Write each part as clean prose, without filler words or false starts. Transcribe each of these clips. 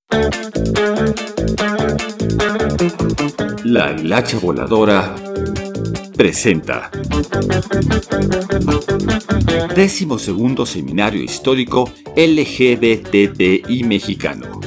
La Hilacha Voladora presenta 12º Seminario Histórico LGBTI Mexicano.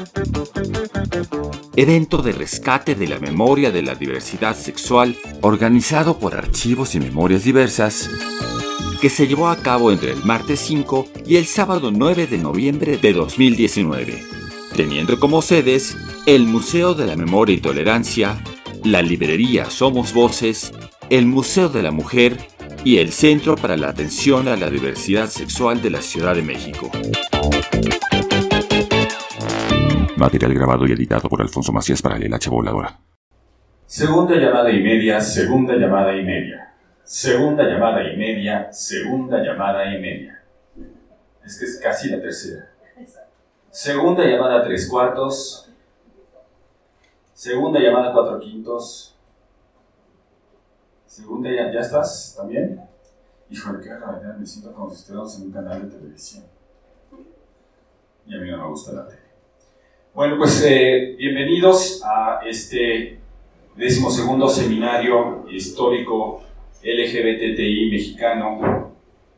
Evento de rescate de la memoria de la diversidad sexual organizado por Archivos y Memorias Diversas, que se llevó a cabo entre el martes 5 y el sábado 9 de noviembre de 2019, teniendo como sedes el Museo de la Memoria y Tolerancia, la librería Somos Voces, el Museo de la Mujer y el Centro para la Atención a la Diversidad Sexual de la Ciudad de México. Material grabado y editado por Alfonso Macías para La Hilacha Voladora. Segunda llamada y media, segunda llamada y media. Segunda llamada y media, segunda llamada y media. Es que es casi la tercera. Segunda llamada 3/4. Segunda llamada 4/5. Segunda ¿ya estás también? Híjole, qué barbaridad, me siento como si estuviéramos en un canal de televisión. Y a mí no me gusta la tele. Bueno, pues bienvenidos a este 12º Seminario Histórico LGBTI Mexicano.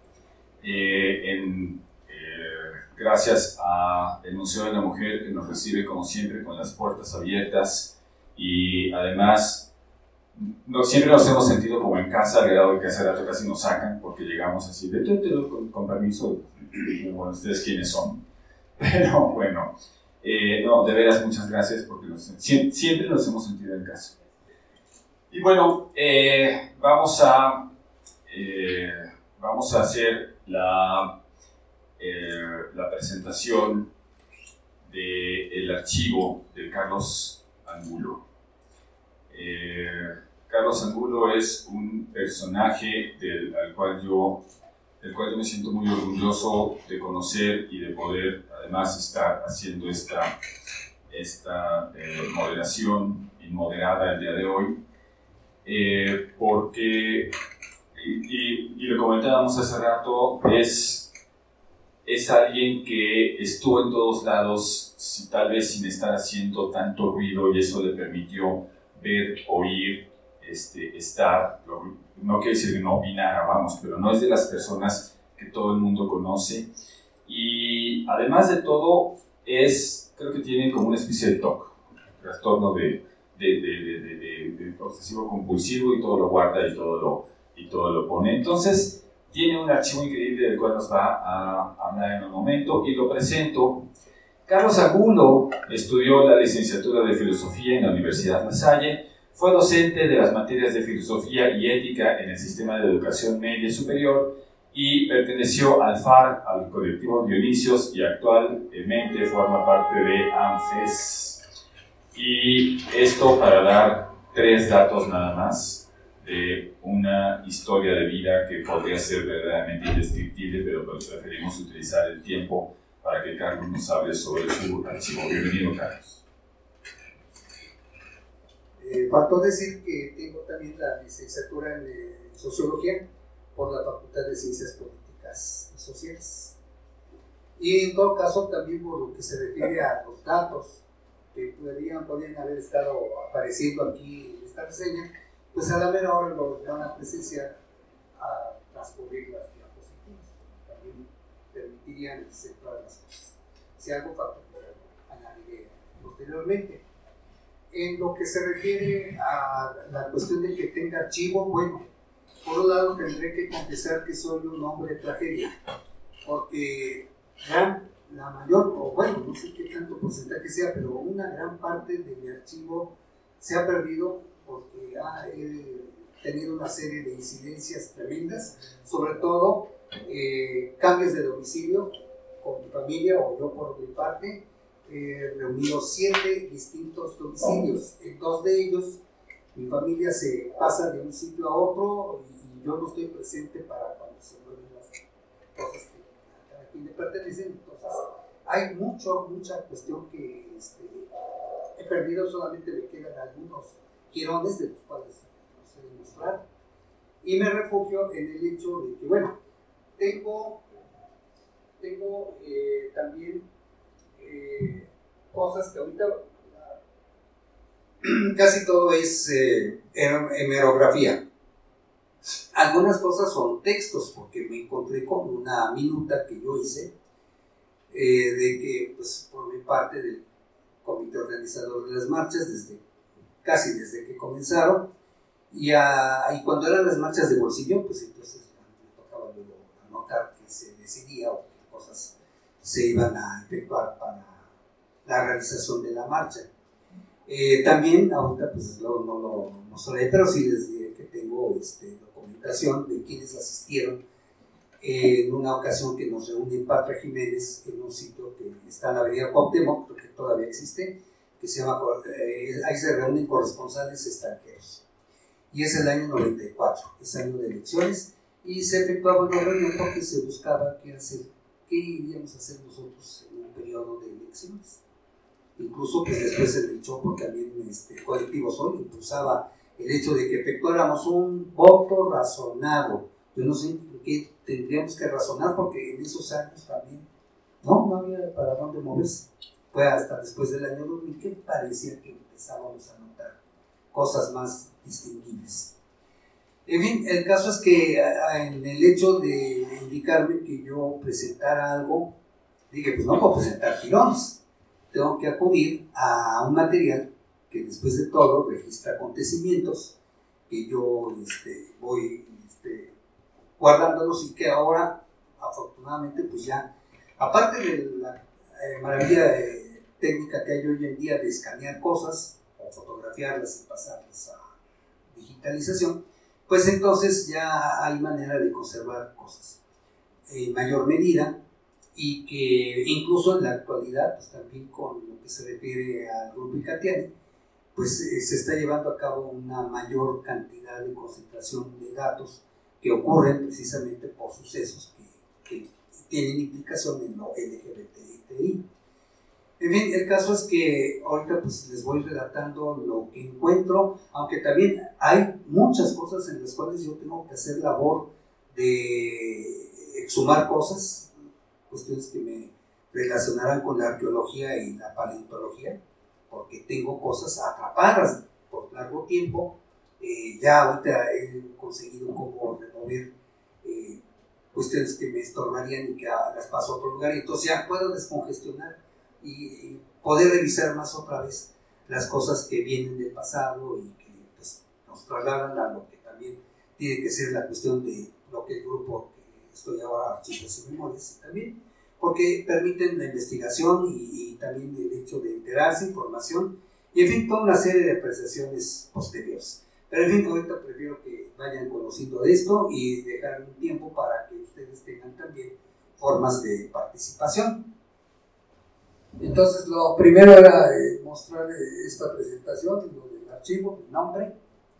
Gracias al Museo de la Mujer, que nos recibe como siempre con las puertas abiertas, y además siempre nos hemos sentido como en casa, al grado de que hace rato casi nos sacan porque llegamos así con permiso. Bueno, ¿ustedes quiénes son? Pero bueno, no, de veras muchas gracias porque siempre nos hemos sentido en casa. Y bueno, vamos a hacer la presentación del archivo de Carlos Angulo. Carlos Angulo es un personaje del cual yo me siento muy orgulloso de conocer y de poder además estar haciendo esta moderación inmoderada el día de hoy, porque, y lo comentábamos hace rato, es alguien que estuvo en todos lados, tal vez sin estar haciendo tanto ruido, y eso le permitió ver, oír, estar. No quiere decir que no opinara, vamos, pero no es de las personas que todo el mundo conoce. Y además de todo, creo que tiene como una especie de TOC, trastorno de obsesivo compulsivo, y todo lo guarda y todo lo pone. Entonces, tiene un archivo increíble del cual nos va a hablar en un momento, y lo presento. Carlos Angulo estudió la licenciatura de Filosofía en la Universidad La Salle, fue docente de las materias de Filosofía y Ética en el Sistema de Educación Media Superior, y perteneció al FAR, al colectivo Dionisios, y actualmente forma parte de ANFES. Y esto para dar 3 datos nada más de una historia de vida que podría ser verdaderamente indescriptible, pero pues preferimos utilizar el tiempo para que Carlos nos hable sobre su archivo. Bienvenido, Carlos. Faltó decir que tengo también la licenciatura en Sociología por la Facultad de Ciencias Políticas y Sociales. Y en todo caso también por lo que se refiere a los datos que podrían haber estado apareciendo aquí en esta reseña, pues a la mera hora los van a presenciar a transcurrir las diapositivas. También permitirían hacer todas las cosas. Si algo falta, pues añadiré posteriormente. En lo que se refiere a la cuestión de que tenga archivo, bueno, por un lado tendré que confesar que soy un hombre de tragedia, porque la mayor, o bueno, no sé qué tanto porcentaje sea, pero una gran parte de mi archivo se ha perdido porque he tenido una serie de incidencias tremendas, sobre todo cambios de domicilio con mi familia o yo por mi parte. Reunido 7 distintos domicilios. En 2 de ellos mi familia se pasa de un sitio a otro y yo no estoy presente para cuando se mueven las cosas que a quien le pertenecen. Entonces hay mucha cuestión que he perdido. Solamente me quedan algunos jirones de los cuales no sé demostrar, y me refugio en el hecho de que, bueno, tengo también cosas que ahorita casi todo es hemerografía. Algunas cosas son textos, porque me encontré con una minuta que yo hice de que pues, formé parte del comité organizador de las marchas casi desde que comenzaron, y cuando eran las marchas de bolsillo, pues entonces me tocaba luego anotar que se decidía o qué cosas se iban a efectuar para la realización de la marcha. También ahorita pues no lo mostraré, pero sí les diré que tengo documentación de quienes asistieron en una ocasión que nos reúne en Patra Jiménez en un sitio que está en la avenida Cuauhtémoc, porque todavía existe, que se llama, ahí se reúnen corresponsales extranjeros, y es el año 94, es año de elecciones, y se efectuaba una reunión porque se buscaba qué iríamos a hacer nosotros en un periodo de elecciones. Incluso pues después en el Chopo también Colectivo Sol impulsaba el hecho de que efectuáramos un voto razonado. Yo no sé por qué tendríamos que razonar, porque en esos años también no había para dónde moverse. Fue hasta después del año 2000 que parecía que empezábamos a notar cosas más distinguibles. En fin, el caso es que en el hecho de indicarme que yo presentara algo, dije, pues no puedo presentar girones, tengo que acudir a un material que después de todo registra acontecimientos que yo voy guardándolos, y que ahora afortunadamente pues ya, aparte de la maravilla técnica que hay hoy en día de escanear cosas o fotografiarlas y pasarlas a digitalización, pues entonces ya hay manera de conservar cosas en mayor medida, y que incluso en la actualidad, pues también con lo que se refiere al grupo Icatiani, pues se está llevando a cabo una mayor cantidad de concentración de datos que ocurren precisamente por sucesos que tienen implicación en lo LGBTI. En fin, el caso es que ahorita pues les voy relatando lo que encuentro, aunque también hay muchas cosas en las cuales yo tengo que hacer labor de exhumar cosas, cuestiones que me relacionarán con la arqueología y la paleontología, porque tengo cosas atrapadas por largo tiempo. Ya ahorita he conseguido como remover cuestiones que me estorbarían y que las paso a otro lugar, y entonces ya puedo descongestionar y poder revisar más otra vez las cosas que vienen del pasado y que pues, nos trasladan a lo que también tiene que ser la cuestión de lo que el grupo que estoy ahora, Archivos y Memorias, también porque permiten la investigación y también el hecho de enterarse, información, y en fin, toda una serie de apreciaciones posteriores. Pero en fin, ahorita prefiero que vayan conociendo de esto y dejar un tiempo para que ustedes tengan también formas de participación. Entonces, lo primero era mostrar esta presentación, lo del archivo, mi nombre,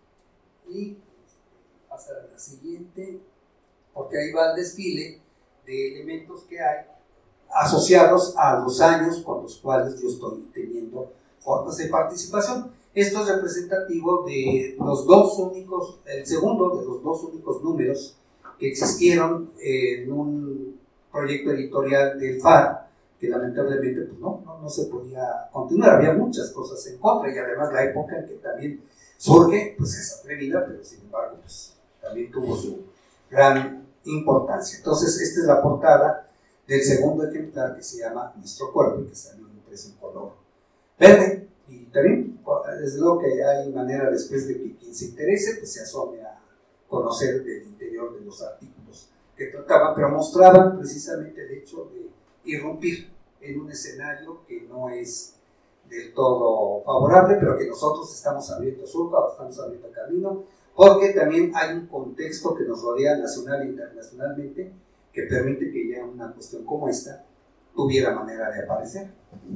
y pasar a la siguiente, porque ahí va el desfile de elementos que hay asociados a los años con los cuales yo estoy teniendo formas de participación. Esto es representativo de los dos únicos, el segundo de los dos únicos números que existieron en un proyecto editorial del FAR, que lamentablemente pues no se podía continuar, había muchas cosas en contra, y además la época en que también surge pues es atrevida, pero sin embargo pues también tuvo su gran importancia. Entonces esta es la portada del segundo ejemplar, que se llama Nuestro Cuerpo, y que salió impreso en color verde. Y también, desde luego que hay manera después de que quien se interese pues se asome a conocer del interior de los artículos que trataban, pero mostraban precisamente el hecho de irrumpir en un escenario que no es del todo favorable, pero que nosotros estamos abriendo surco, estamos abriendo camino, porque también hay un contexto que nos rodea nacional e internacionalmente que permite que ya una cuestión como esta tuviera manera de aparecer.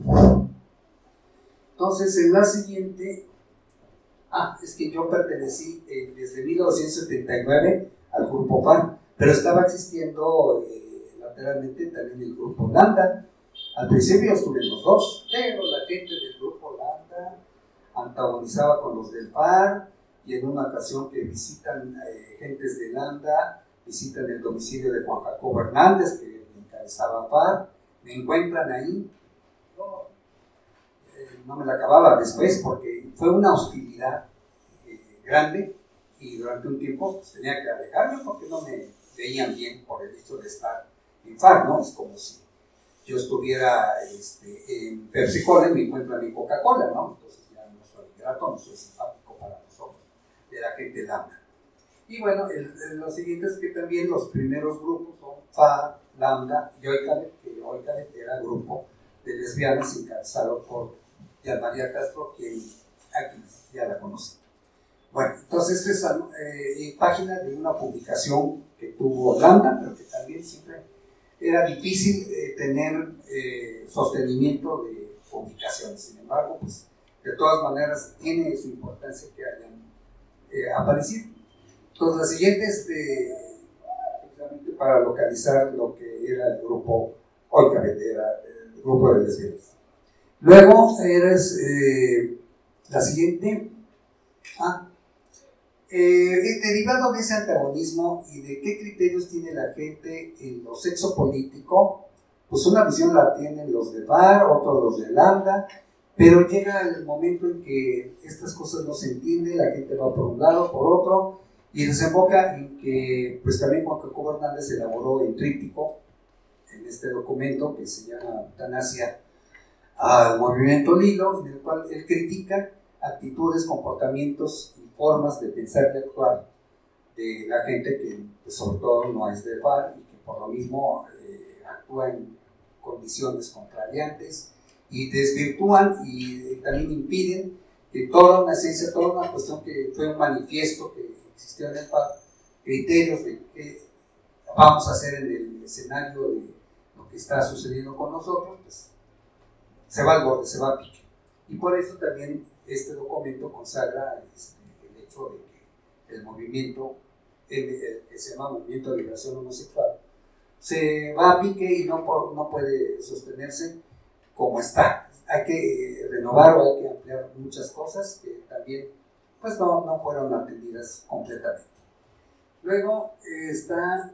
Entonces, en la siguiente, es que yo pertenecí desde 1979 al grupo FAR, pero estaba existiendo lateralmente también el grupo Lambda. Al principio estuvimos los dos, pero la gente del grupo Lambda antagonizaba con los del FAR, y en una ocasión que visitan gentes de Lambda, visitan el domicilio de Juan Jacobo Hernández, que encabezaba FAR, me encuentran ahí. no me la acababa después porque fue una hostilidad grande y durante un tiempo pues, tenía que alejarme porque no me veían bien por el hecho de estar en FARC, ¿no? Es como si yo estuviera en Pepsi Cola y me encuentran en Coca-Cola, ¿no? Entonces ya no soy grato, no soy simpático para los ojos de la gente lambda. Y bueno, lo siguiente es que también los primeros grupos son FA, Lambda y Oikabet, que Oikabet era grupo de lesbianas encabezado por Jean María Castro, quien aquí ya la conocen. Bueno, entonces esta es página de una publicación que tuvo Lambda, pero que también siempre era difícil tener sostenimiento de publicaciones. Sin embargo, pues de todas maneras tiene su importancia que hayan aparecido. Entonces, la siguiente es precisamente para localizar lo que era el grupo Oikabet, era el grupo de lesbianas. Luego eres la siguiente. Derivado de ese antagonismo y de qué criterios tiene la gente en lo sexo político, pues una visión la tienen los de VAR, otros los de Lambda, pero llega el momento en que estas cosas no se entienden, la gente va por un lado, por otro, y desemboca en que pues también Juan Jacobo Hernández elaboró el tríptico en este documento que se llama Eutanasia al movimiento Lilo, en el cual él critica actitudes, comportamientos y formas de pensar y actuar de la gente que pues, sobre todo no es de VAR y que por lo mismo actúa en condiciones contrariantes y desvirtúan y también impiden que toda una ciencia, toda una cuestión que fue un manifiesto que existió en el VAR, criterios de qué vamos a hacer en el escenario de lo que está sucediendo con nosotros, pues se va al borde, se va a pique. Y por eso también este documento consagra el hecho de que el movimiento, el que se llama Movimiento de Liberación Homosexual, se va a pique y no puede sostenerse como está. Hay que renovar o hay que ampliar muchas cosas que también pues no fueron atendidas completamente. Luego está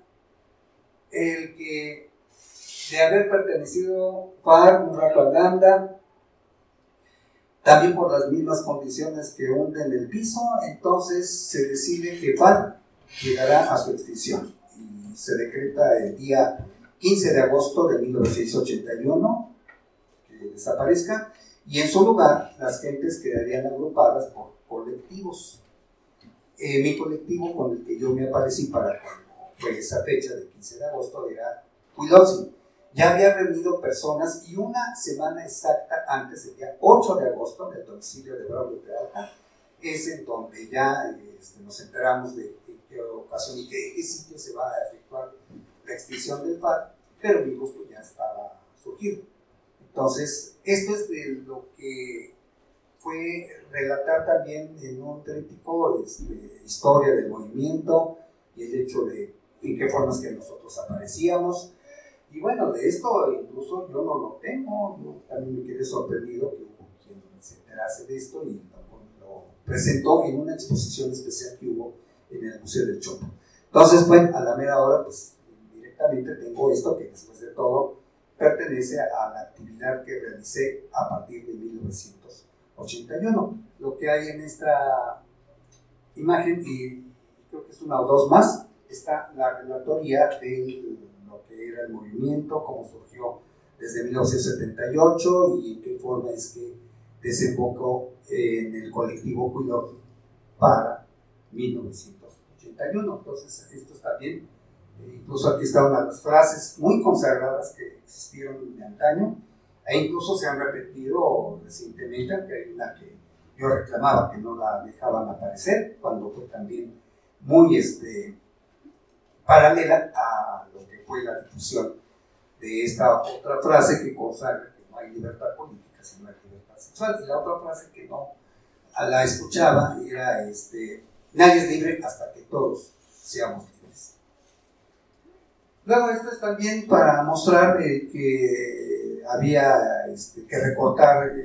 el que de haber pertenecido FARC un rato a Lambda, también por las mismas condiciones que hunden el piso, entonces se decide que FARC llegará a su extinción y se decreta el día 15 de agosto de 1981 que desaparezca y en su lugar las gentes quedarían agrupadas por colectivos. Mi colectivo con el que yo me aparecí para cuando esa fecha del 15 de agosto era Huilotzi. Ya había reunido personas y una semana exacta antes del día 8 de agosto del domicilio de Braulio Peralta es en donde ya nos enteramos de qué ocasión y qué sitio se va a efectuar la extinción del FARC, pero mi grupo ya estaba surgido. Entonces, esto es de lo que fue relatar también en un tríptico historia del movimiento y el hecho de en qué formas que nosotros aparecíamos. Y bueno, de esto incluso yo no lo tengo, yo también me quedé sorprendido que hubo quien se enterase de esto y lo presentó en una exposición especial que hubo en el Museo del Chopo. Entonces, bueno, a la mera hora, pues directamente tengo esto que después de todo pertenece a la actividad que realicé a partir de 1981. Lo que hay en esta imagen, y creo que es una o dos más, está la relatoría de lo que era el movimiento, cómo surgió desde 1978 y en qué forma es que desembocó en el colectivo Cuidó para 1981. Entonces, esto está bien. Incluso aquí está una de las frases muy consagradas que existieron de antaño, e incluso se han repetido recientemente, aunque hay una que yo reclamaba que no la dejaban aparecer, cuando fue también muy paralela a lo que fue la difusión de esta otra frase que consagra que no hay libertad política, sino hay libertad sexual. Y la otra frase que no la escuchaba era nadie es libre hasta que todos seamos libres. Luego esto es también para mostrar que había que recortar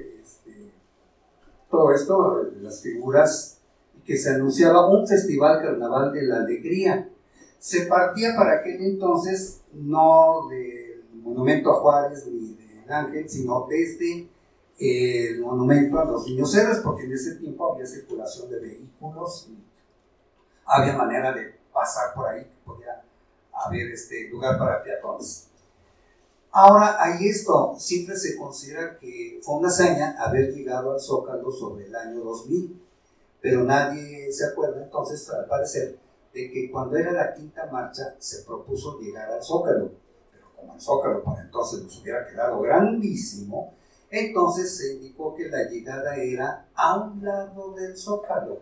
todo esto, las figuras, y que se anunciaba un festival carnaval de la alegría. Se partía para aquel entonces no del Monumento a Juárez ni del Ángel, sino desde el monumento a los niños héroes, porque en ese tiempo había circulación de vehículos y había manera de pasar por ahí, que podía haber lugar para peatones. Ahora, ahí esto siempre se considera que fue una hazaña haber llegado al Zócalo sobre el año 2000, pero nadie se acuerda entonces, al parecer, de que cuando era la quinta marcha se propuso llegar al Zócalo, pero como el Zócalo para entonces nos hubiera quedado grandísimo, entonces se indicó que la llegada era a un lado del Zócalo,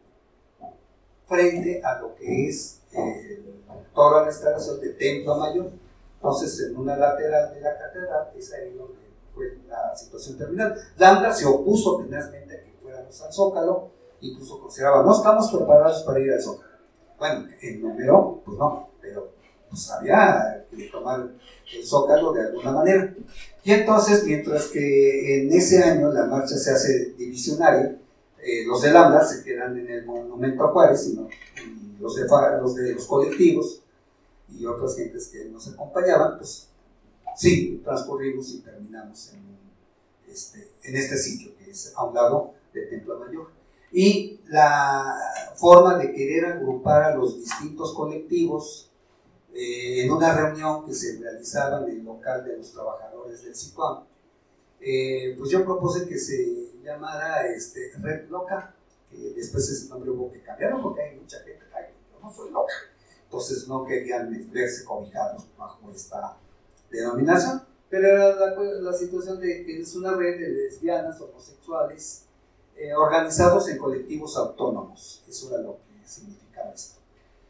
frente a lo que es toda la instalación de Templo Mayor. Entonces, en una lateral de la catedral, es ahí donde fue la situación terminal. Lambda se opuso tenazmente a que fuéramos al Zócalo, incluso consideraba, no estamos preparados para ir al Zócalo. Bueno, en número, pues no, pero pues había que tomar el Zócalo de alguna manera. Y entonces, mientras que en ese año la marcha se hace divisionaria, los de Lambda se quedan en el Monumento a Juárez, y los de los colectivos y otras gentes que nos acompañaban, pues sí, transcurrimos y terminamos en este sitio, que es a un lado del Templo Mayor. Y la forma de querer agrupar a los distintos colectivos en una reunión que se realizaba en el local de los trabajadores del CIPAM, pues yo propuse que se llamara Red Loca, que después ese nombre hubo que cambiarlo porque hay mucha gente que yo no soy loca, entonces no querían verse cobijados bajo esta denominación, pero era la situación de que es una red de lesbianas, homosexuales, organizados en colectivos autónomos. Eso era lo que significaba esto.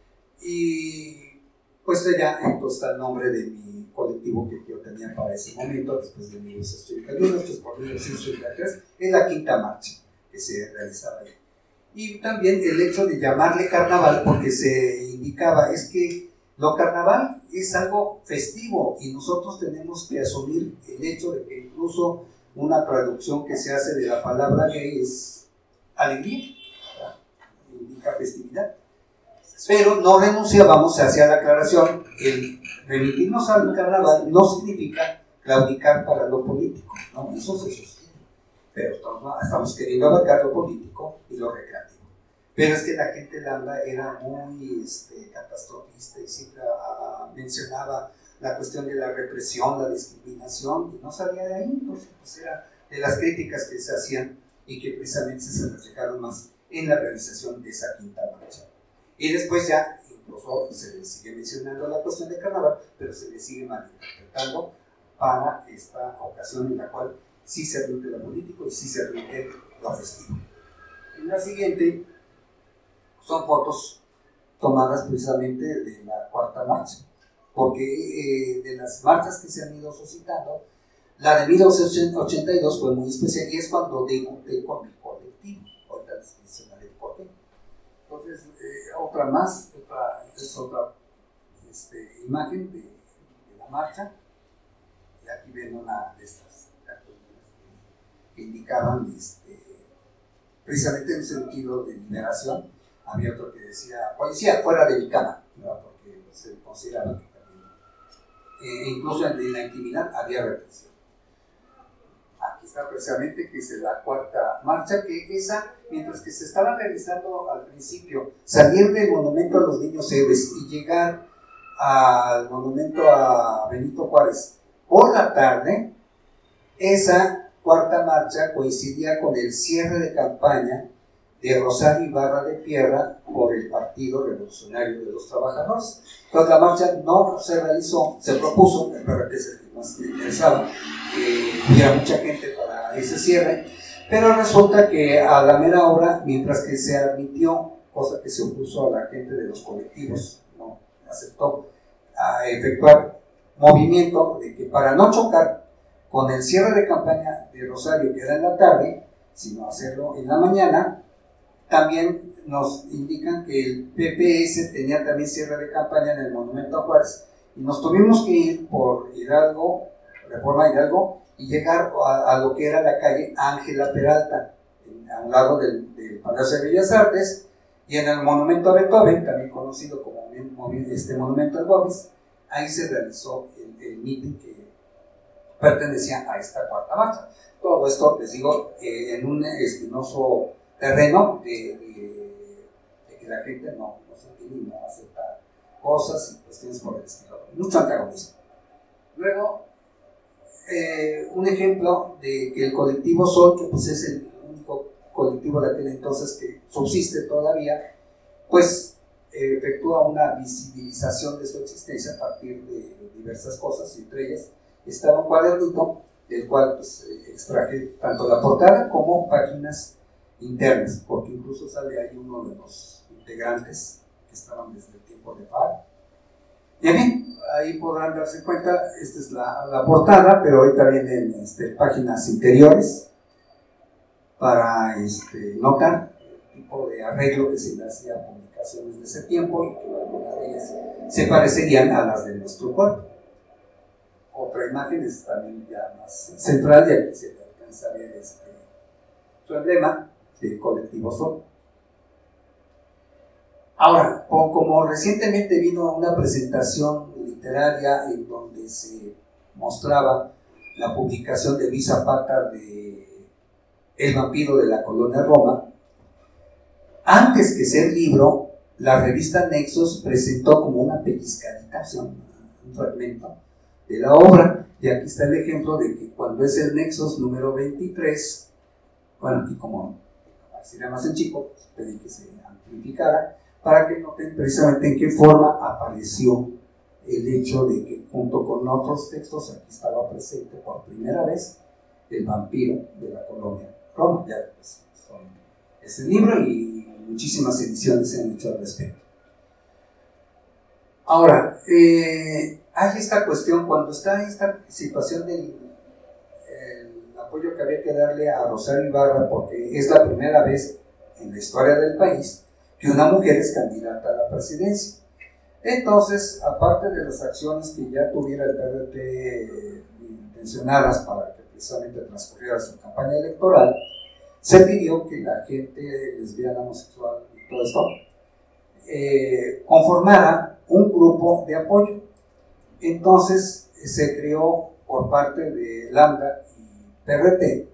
Y pues ya entonces está el nombre de mi colectivo que yo tenía para ese momento, después de 1981, después por 1983, es la quinta marcha que se realizaba ahí. Y también el hecho de llamarle carnaval, porque se indicaba, es que lo carnaval es algo festivo y nosotros tenemos que asumir el hecho de que incluso una traducción que se hace de la palabra gay es alegría, indica festividad. Pero no renunciábamos, se hacía la aclaración, el remitirnos al carnaval no significa claudicar para lo político, ¿no? Eso se sostiene. Pero estamos queriendo abarcar lo político y lo recreativo. Pero es que la gente Lambda era muy catastrofista y siempre mencionaba la cuestión de la represión, la discriminación, y no salía de ahí, pues era de las críticas que se hacían y que precisamente se reflejaron más en la realización de esa quinta marcha. Y después ya, incluso se le sigue mencionando la cuestión de carnaval, pero se le sigue malinterpretando para esta ocasión en la cual sí se rinde lo político y sí se rinde lo festivo. En la siguiente son fotos tomadas precisamente de la cuarta marcha, porque de las marchas que se han ido suscitando, la de 1982 fue muy especial y es cuando debuté con mi colectivo. Ahorita les mencionaré por qué. Entonces, otra imagen de la marcha, y aquí ven una de estas cartulinas que indicaban precisamente en un sentido de liberación. Había otro que decía policía fuera de mi cama, ¿verdad? Porque se consideraba que también incluso en la intimidad había represión. Aquí está precisamente que es la cuarta marcha, que esa, mientras que se estaba realizando al principio, salir del monumento a los niños héroes y llegar al monumento a Benito Juárez por la tarde, esa cuarta marcha coincidía con el cierre de campaña de Rosario Ibarra de Piedra por el Partido Revolucionario de los Trabajadores. Entonces la marcha no se realizó, se propuso, para que es el que más me interesaba, que hubiera mucha gente para ese cierre, pero resulta que a la mera hora, mientras que se admitió, cosa que se opuso a la gente de los colectivos, no aceptó a efectuar movimiento de que para no chocar con el cierre de campaña de Rosario, que era en la tarde, sino hacerlo en la mañana. También nos indican que el PPS tenía también cierre de campaña en el Monumento a Juárez y nos tuvimos que ir por Hidalgo, Reforma Hidalgo, y llegar a lo que era la calle Ángela Peralta, a un lado del Palacio de Bellas Artes, y en el Monumento a Beethoven, también conocido como Monumento al Bovis, ahí se realizó el meeting que pertenecía a esta cuarta marcha. Todo esto, les digo, en un espinoso terreno de que la gente no se entiende y no acepta cosas y cuestiones por el estilo. Mucho antagonismo. Luego, un ejemplo de que el colectivo Sol, que pues es el único colectivo de aquel entonces que subsiste todavía, pues efectúa una visibilización de su existencia a partir de diversas cosas, y entre ellas estaba un cuadernito del cual pues, extraje tanto la portada como páginas internas, porque incluso sale ahí uno de los integrantes que estaban desde el tiempo de FARC. Y bien, ahí podrán darse cuenta, esta es la portada, pero ahorita vienen páginas interiores para notar el tipo de arreglo que se le hacía a publicaciones de ese tiempo y que algunas de ellas se parecerían a las de nuestro cuerpo. Otra imagen es también ya más central, y aquí se le alcanza a ver su emblema del colectivo Sol. Ahora, como recientemente vino una presentación literaria en donde se mostraba la publicación de Luis Zapata de El vampiro de la colonia Roma, antes que ser libro, la revista Nexos presentó como una pellizcadita, un fragmento de la obra, y aquí está el ejemplo de que cuando es el Nexos número 23, bueno, y como apareciera más en chico, pues pedí que se amplificara, para que noten precisamente en qué forma apareció el hecho de que junto con otros textos aquí estaba presente por primera vez el vampiro de la colonia Roma. Ya pues, es el libro y muchísimas ediciones se han hecho al respecto. Ahora, hay esta cuestión, cuando está esta situación del apoyo que había que darle a Rosario Ibarra, porque es la primera vez en la historia del país que una mujer es candidata a la presidencia. Entonces, aparte de las acciones que ya tuviera el PRT intencionadas para que precisamente transcurriera su campaña electoral, se pidió que la gente lesbiana, homosexual y todo esto conformara un grupo de apoyo. Entonces se creó por parte de Lambda y PRT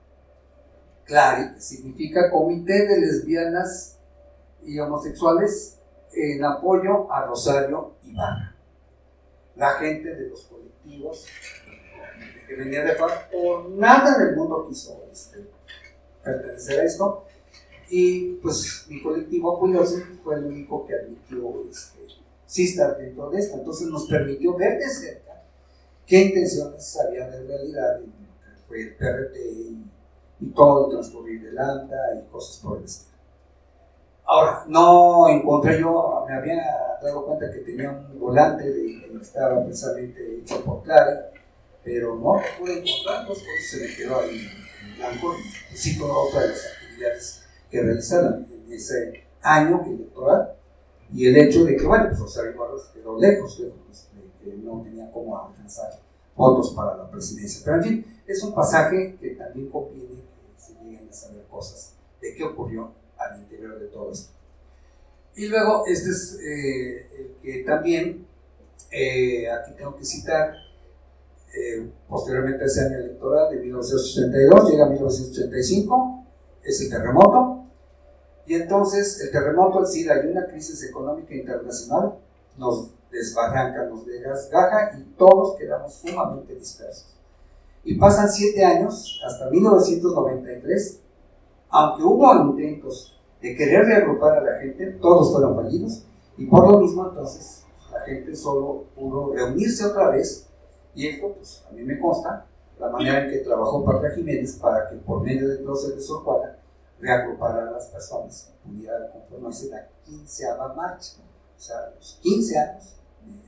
CLARI, que significa Comité de Lesbianas y Homosexuales en apoyo a Rosario Ibarra. La gente de los colectivos que venía de FARC por nada en el mundo quiso pertenecer a esto, y pues mi colectivo Apoyose fue el único que admitió sí estar dentro de esto. Entonces nos permitió ver de cerca qué intenciones había de realidad en lo que fue el PRT y todo el transcurrir de Lambda y cosas por el estilo. Ahora, no encontré yo, me había dado cuenta que tenía un volante que estaba precisamente hecho por CLARI, pero no lo pude encontrar, pues se me quedó ahí en blanco, y sí toda otra de las actividades que realizaron en ese año electoral, y el hecho de que, bueno, pues Rosario Ibarra quedó lejos de que no tenía cómo alcanzar votos para la presidencia. Pero en fin, es un pasaje que también conviene que se lleguen a saber cosas de qué ocurrió al interior de todo esto. Y luego, este es el que también, aquí tengo que citar, posteriormente a ese año electoral de 1982, llega 1985, es el terremoto, y entonces el terremoto, el SIDA y una crisis económica internacional nos desbarranca, nos desgaja y todos quedamos sumamente dispersos. Y pasan 7 años, hasta 1993, aunque hubo intentos de querer reagrupar a la gente, todos fueron fallidos, y por lo mismo entonces la gente solo pudo reunirse otra vez, y esto pues a mí me consta la manera en que trabajó Patra Jiménez para que por medio del proceso de Sor reagrupara a las personas y pudiera conformarse la 15ª marcha. O sea, los 15 años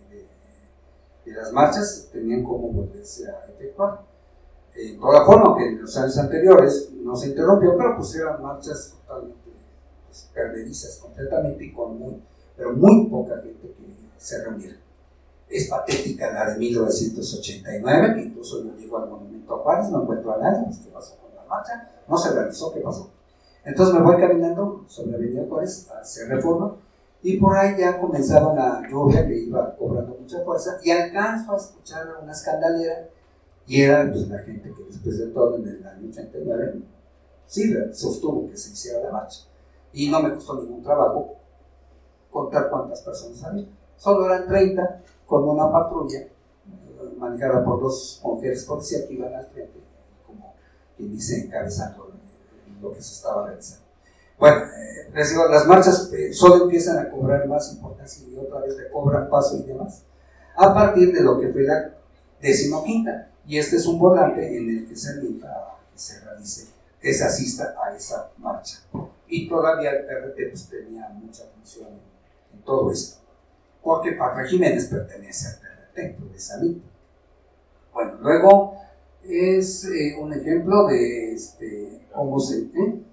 de las marchas tenían como volverse a efectuar. En toda forma, aunque en los años anteriores no se interrumpió, pero pues eran marchas totalmente perdedizas completamente y con muy poca gente que se reuniera. Es patética la de 1989, que incluso yo llego al Monumento a Juárez, no encuentro a nadie, pues, ¿qué pasó con la marcha? No se realizó, ¿qué pasó? Entonces me voy caminando sobre Avenida Juárez hacia Reforma, y por ahí ya comenzaba la lluvia que iba cobrando mucha fuerza, y alcanzo a escuchar una escandalera, Y era pues, la gente que después de todo, en el año 89, sí, sostuvo que se hiciera la marcha. Y no me costó ningún trabajo contar cuántas personas había. Solo eran 30 con una patrulla manejada por 2 mujeres policías que iban al frente, como quien dice, encabezando lo que se estaba realizando. Bueno, les digo, las marchas solo empiezan a cobrar más importancia y otra vez recobran paso y demás a partir de lo que fue la 15ª. Y este es un volante en el que se invita a que se realice, que se asista a esa marcha. Y todavía el PRT pues, tenía mucha función en todo esto, porque Patria Jiménez pertenece al PRT, precisamente. Bueno, luego es un ejemplo de cómo se...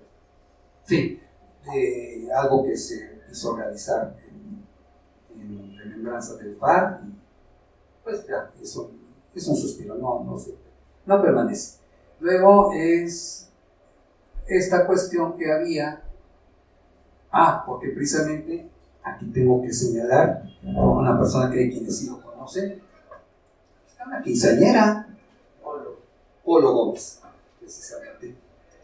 Sí, de algo que se quiso realizar en remembranza del FARC, y pues ya, es un suspiro, no permanece. Luego es esta cuestión que había, porque precisamente aquí tengo que señalar a una persona que hay quienes sí lo conocen, una quinceañera, Polo Gómez, precisamente.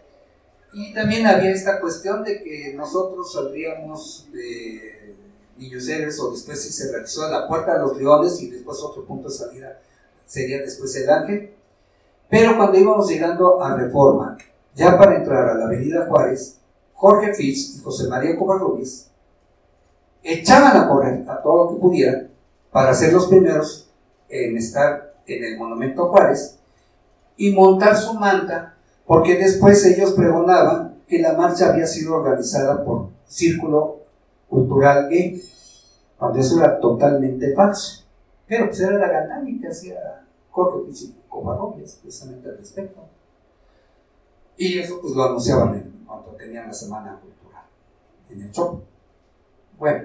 Y también había esta cuestión de que nosotros saldríamos de Niños Héroes, o después sí se realizó la Puerta de los Leones, y después otro punto de salida sería después el Ángel. Pero cuando íbamos llegando a Reforma, ya para entrar a la Avenida Juárez, Jorge Fitz y José María Covarrubias echaban a correr a todo lo que pudieran para ser los primeros en estar en el Monumento a Juárez y montar su manta, porque después ellos pregonaban que la marcha había sido organizada por Círculo Cultural Gay, cuando eso era totalmente falso. Pero pues era la ganancia que hacía Jorge Fitz y Covarrubias precisamente al respecto. Y eso pues lo anunciaban cuando tenían la Semana Cultural en el Chopo. Bueno,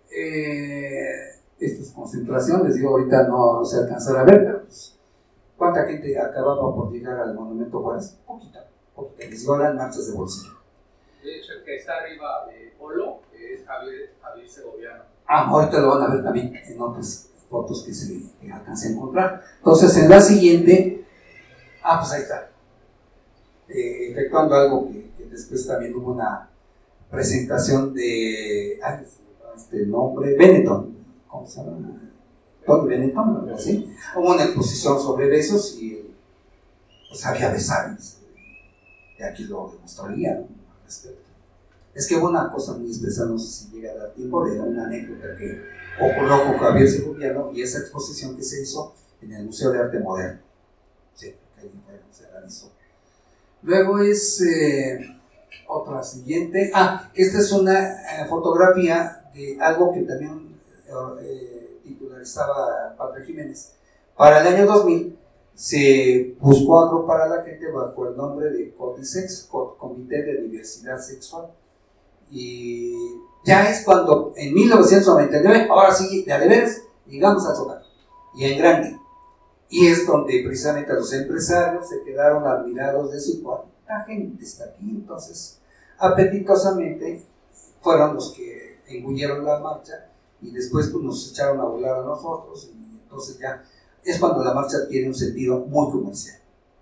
estas concentraciones, digo, ahorita no se alcanzará a ver, pero pues, ¿cuánta gente acababa por llegar al Monumento Juárez? Poquita. Les digo, eran marchas de bolsillo. De hecho, el que está arriba de Polo es Javier Segoviano. Ahorita lo van a ver también en otras fotos que alcancé a encontrar. Entonces, en la siguiente, pues ahí está. Efectuando algo que después también hubo una presentación de este nombre, Benetton, ¿cómo se llama? Tony Benetton, ¿no? ¿Sí? Hubo una exposición sobre besos y pues había besables, y aquí lo demostraría, ¿no? Al respecto. Es que hubo una cosa muy especial, no sé si llega a dar tiempo, de una anécdota que ocurrió con Javier Segoviano y esa exposición que se hizo en el Museo de Arte Moderno. Sí, ahí se realizó. Luego es otra siguiente. Esta es una fotografía de algo que también titularizaba Patria Jiménez. Para el año 2000 se buscó agrupar a la gente bajo el nombre de CODISEX, Comité de Diversidad Sexual. Y ya es cuando en 1999, ahora sí, de veras, llegamos al Zócalo, y en grande. Y es donde precisamente los empresarios se quedaron admirados de eso. ¿Cuánta gente está aquí? Entonces, apetitosamente, fueron los que engulleron la marcha y después pues, nos echaron a volar a nosotros. Y entonces ya es cuando la marcha tiene un sentido muy comercial.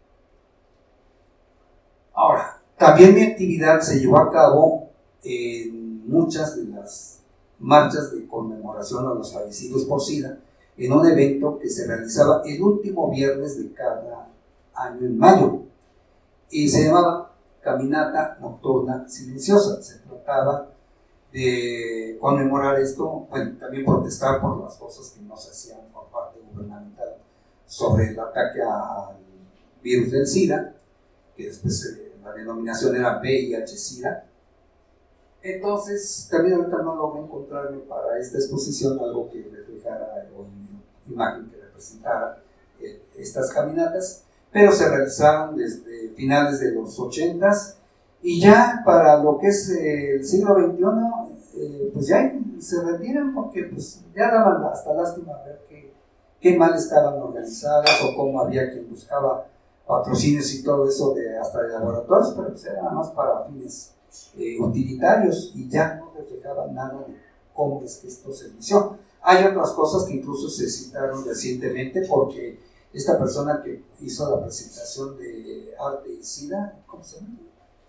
Ahora, también mi actividad se llevó a cabo en muchas de las marchas de conmemoración a los fallecidos por SIDA, en un evento que se realizaba el último viernes de cada año en mayo, y se llamaba Caminata Nocturna Silenciosa. Se trataba de conmemorar esto, bueno, también protestar por las cosas que no se hacían por parte gubernamental sobre el ataque al virus del SIDA, que después la denominación era VIH-SIDA. Entonces, también ahorita no logré encontrarme para esta exposición algo que reflejara o imagen que representara estas caminatas, pero se realizaron desde finales de los 80s y ya para lo que es el siglo XXI, pues ya se retiran porque pues ya daban hasta lástima ver qué mal estaban organizadas o cómo había quien buscaba patrocinios y todo eso hasta de laboratorios, pero pues era nada más para fines utilitarios y ya no reflejaba nada de cómo es que esto se inició. Hay otras cosas que incluso se citaron recientemente porque esta persona que hizo la presentación de arte y SIDA, ¿cómo se llama?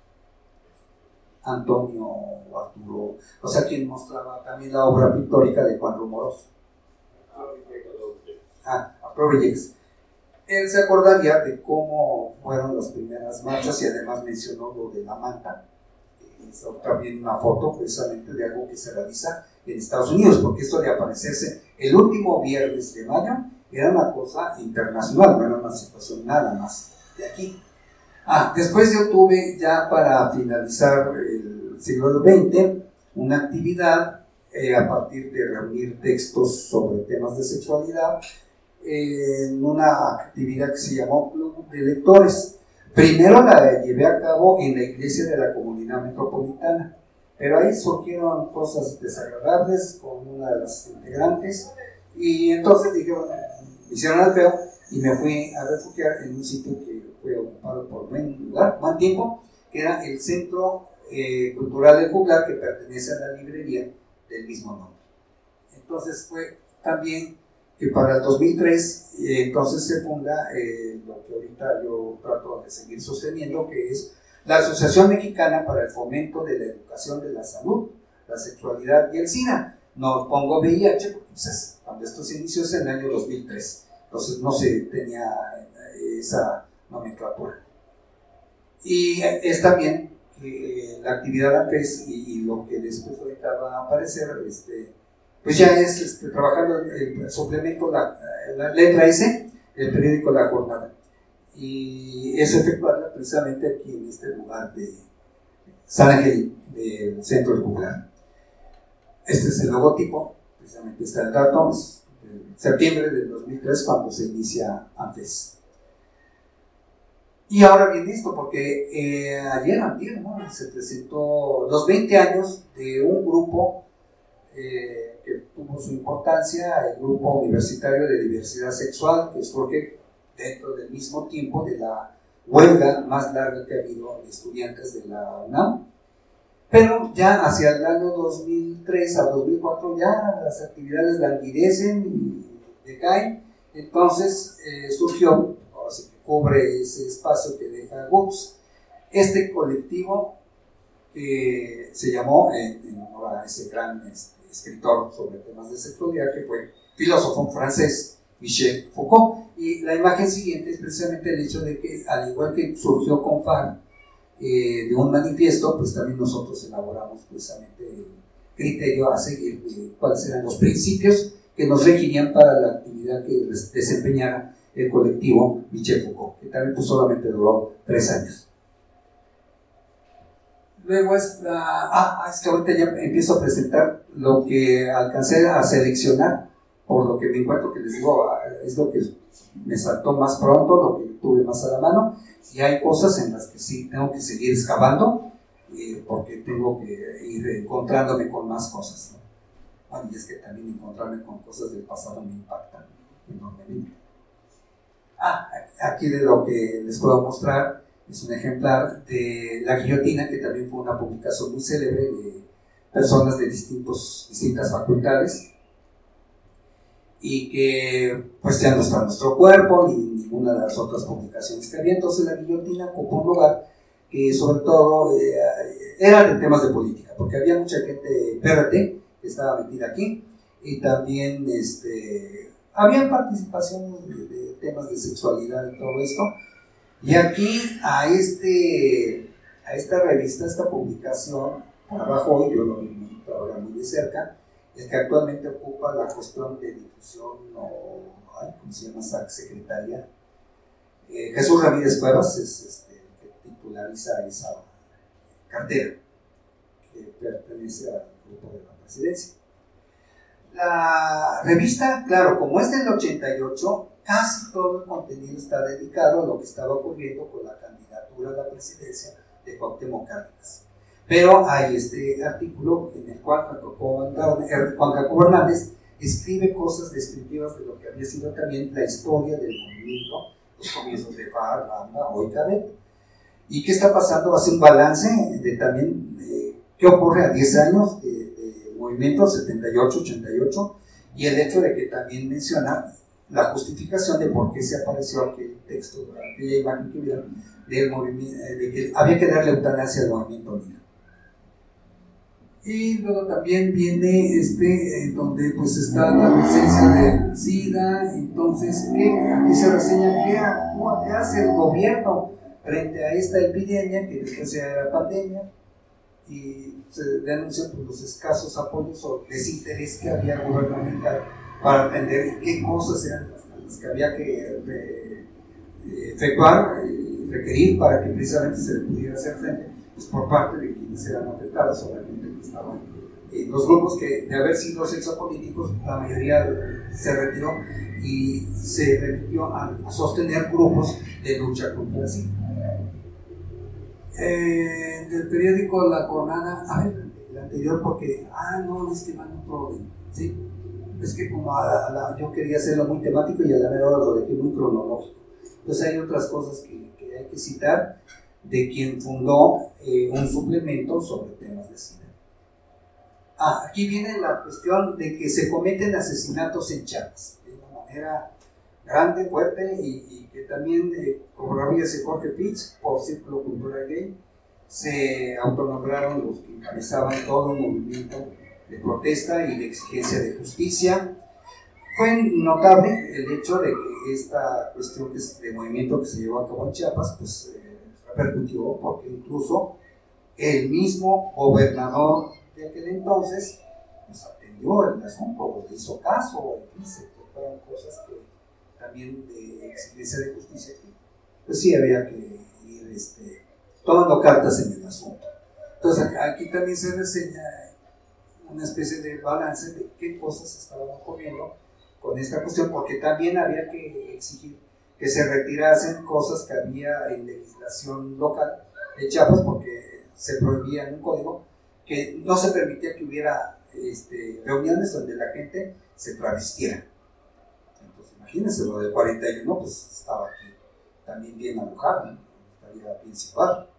Antonio Arturo, o sea, quien mostraba también la obra pictórica de Juan Rumoroso. Projects. Él se acordaría de cómo fueron las primeras marchas y además mencionó lo de la manta. Hizo también una foto precisamente de algo que se realiza en Estados Unidos, porque esto de aparecerse el último viernes de mayo era una cosa internacional, no era una situación nada más de aquí. Después yo tuve ya para finalizar el siglo XX una actividad a partir de reunir textos sobre temas de sexualidad en una actividad que se llamó Club de Lectores. Primero la llevé a cabo en la iglesia de la Comunidad Metropolitana, pero ahí surgieron cosas desagradables con una de las integrantes y entonces dije, bueno, me hicieron al feo y me fui a refugiar en un sitio que fue ocupado por buen tiempo, que era el Centro Cultural del Juglar, que pertenece a la librería del mismo nombre. Entonces fue también que para el 2003 entonces se funda lo que ahorita yo trato de seguir sosteniendo, que es la Asociación Mexicana para el Fomento de la Educación de la Salud, la Sexualidad y el SIDA. No pongo VIH porque pues, cuando esto se inició es en el año 2003, entonces no se tenía esa nomenclatura. Y es también la actividad APES y lo que después ahorita va a aparecer, pues ya es trabajando el suplemento, la letra S, el periódico La Jornada. Y es efectuarla precisamente aquí en este lugar de San Ángel, del Centro del Juglar. Este es el logotipo, precisamente está el dato, es septiembre del 2003 cuando se inicia APES. Y ahora viene esto, porque ayer, ¿no? Se presentó los 20 años de un grupo que tuvo su importancia, el Grupo Universitario de Diversidad Sexual, que surge dentro del mismo tiempo de la huelga más larga que ha habido de estudiantes de la UNAM. Pero ya hacia el año 2003 a 2004 ya las actividades languidecen y decaen, entonces surgió, así que cubre ese espacio que deja GUPS, este colectivo que se llamó en honor a ese gran escritor sobre temas de sexualidad que fue filósofo francés Michel Foucault. Y la imagen siguiente es precisamente el hecho de que, al igual que surgió con FAR de un manifiesto, pues también nosotros elaboramos precisamente el criterio a seguir de cuáles eran los principios que nos regirían para la actividad que desempeñara el colectivo Michel Foucault, que también pues solamente duró 3 años. Luego es que ahorita ya empiezo a presentar lo que alcancé a seleccionar, por lo que me encuentro, que les digo, es lo que me saltó más pronto, lo que tuve más a la mano, y hay cosas en las que sí tengo que seguir excavando, porque tengo que ir encontrándome con más cosas, ¿no? Bueno, y es que también encontrarme con cosas del pasado me impactan enormemente. Aquí de lo que les puedo mostrar es un ejemplar de La Guillotina, que también fue una publicación muy célebre de personas de distintas facultades, y que pues ya no está en nuestro cuerpo ni ninguna de las otras publicaciones que había. Entonces La Guillotina ocupó un lugar que sobre todo era de temas de política, porque había mucha gente PRT que estaba metida aquí, y también había participaciones de temas de sexualidad y todo esto. Y aquí a esta revista, a esta publicación, trabajó, yo lo vi ahora muy de cerca, el que actualmente ocupa la cuestión de difusión, ¿cómo se llama esa secretaría? Jesús Ramírez Cuevas es el que titulariza esa cartera, que pertenece al grupo de la presidencia. La revista, claro, como es del 88, casi todo el contenido está dedicado a lo que estaba ocurriendo con la candidatura a la presidencia de Cuauhtémoc Cárdenas. Pero hay este artículo en el cual Juan Jacobo Hernández escribe cosas descriptivas de lo que había sido también la historia del movimiento, los comienzos de FAR, Banda, hoy Cabet, y qué está pasando. Hace un balance de también qué ocurre a 10 años de movimiento, 78, 88, y el hecho de que también menciona la justificación de por qué se apareció aquel texto, aquella imagen que vieron del movimiento, de que había que darle eutanasia al movimiento negro. Y luego también viene donde pues está la presencia del SIDA. Entonces, aquí se reseña qué hace el gobierno frente a esta epidemia, que después era pandemia, y se denuncian por los escasos apoyos o desinterés que había gubernamental para atender qué cosas eran las que había que efectuar, requerir para que precisamente se le pudiera hacer frente, pues, por parte de quienes eran afectados, obviamente que estaban los grupos que, de haber sido sexopolíticos, la mayoría se retiró y se remitió a sostener grupos de lucha contra el SIDA. Del periódico La Jornada, a ver, el anterior, porque, no, es que van otro orden, ¿sí? Es que como yo quería hacerlo muy temático y a la mera hora lo dejé muy cronológico. Entonces hay otras cosas que hay que citar de quien fundó un suplemento sobre temas de SIDA. Aquí viene la cuestión de que se cometen asesinatos en Chiapas, de una manera grande, fuerte, y que también, como lo dice Jorge Pitts, por Círculo Cultural Gay, se autonombraron los que encabezaban todo un movimiento de protesta y de exigencia de justicia. Fue notable el hecho de que esta cuestión de movimiento que se llevó a cabo en Chiapas, pues repercutió, porque incluso el mismo gobernador de aquel entonces pues atendió el asunto, le hizo caso, y se fueron cosas que también de exigencia de justicia, que pues sí había que ir tomando cartas en el asunto. Entonces aquí también se reseña una especie de balance de qué cosas estaban ocurriendo con esta cuestión, porque también había que exigir que se retirasen cosas que había en legislación local de Chiapas, porque se prohibía en un código que no se permitía que hubiera reuniones donde la gente se travestiera. Entonces imagínense, lo del 41 pues estaba aquí también bien alojado, ¿no? La vida principal.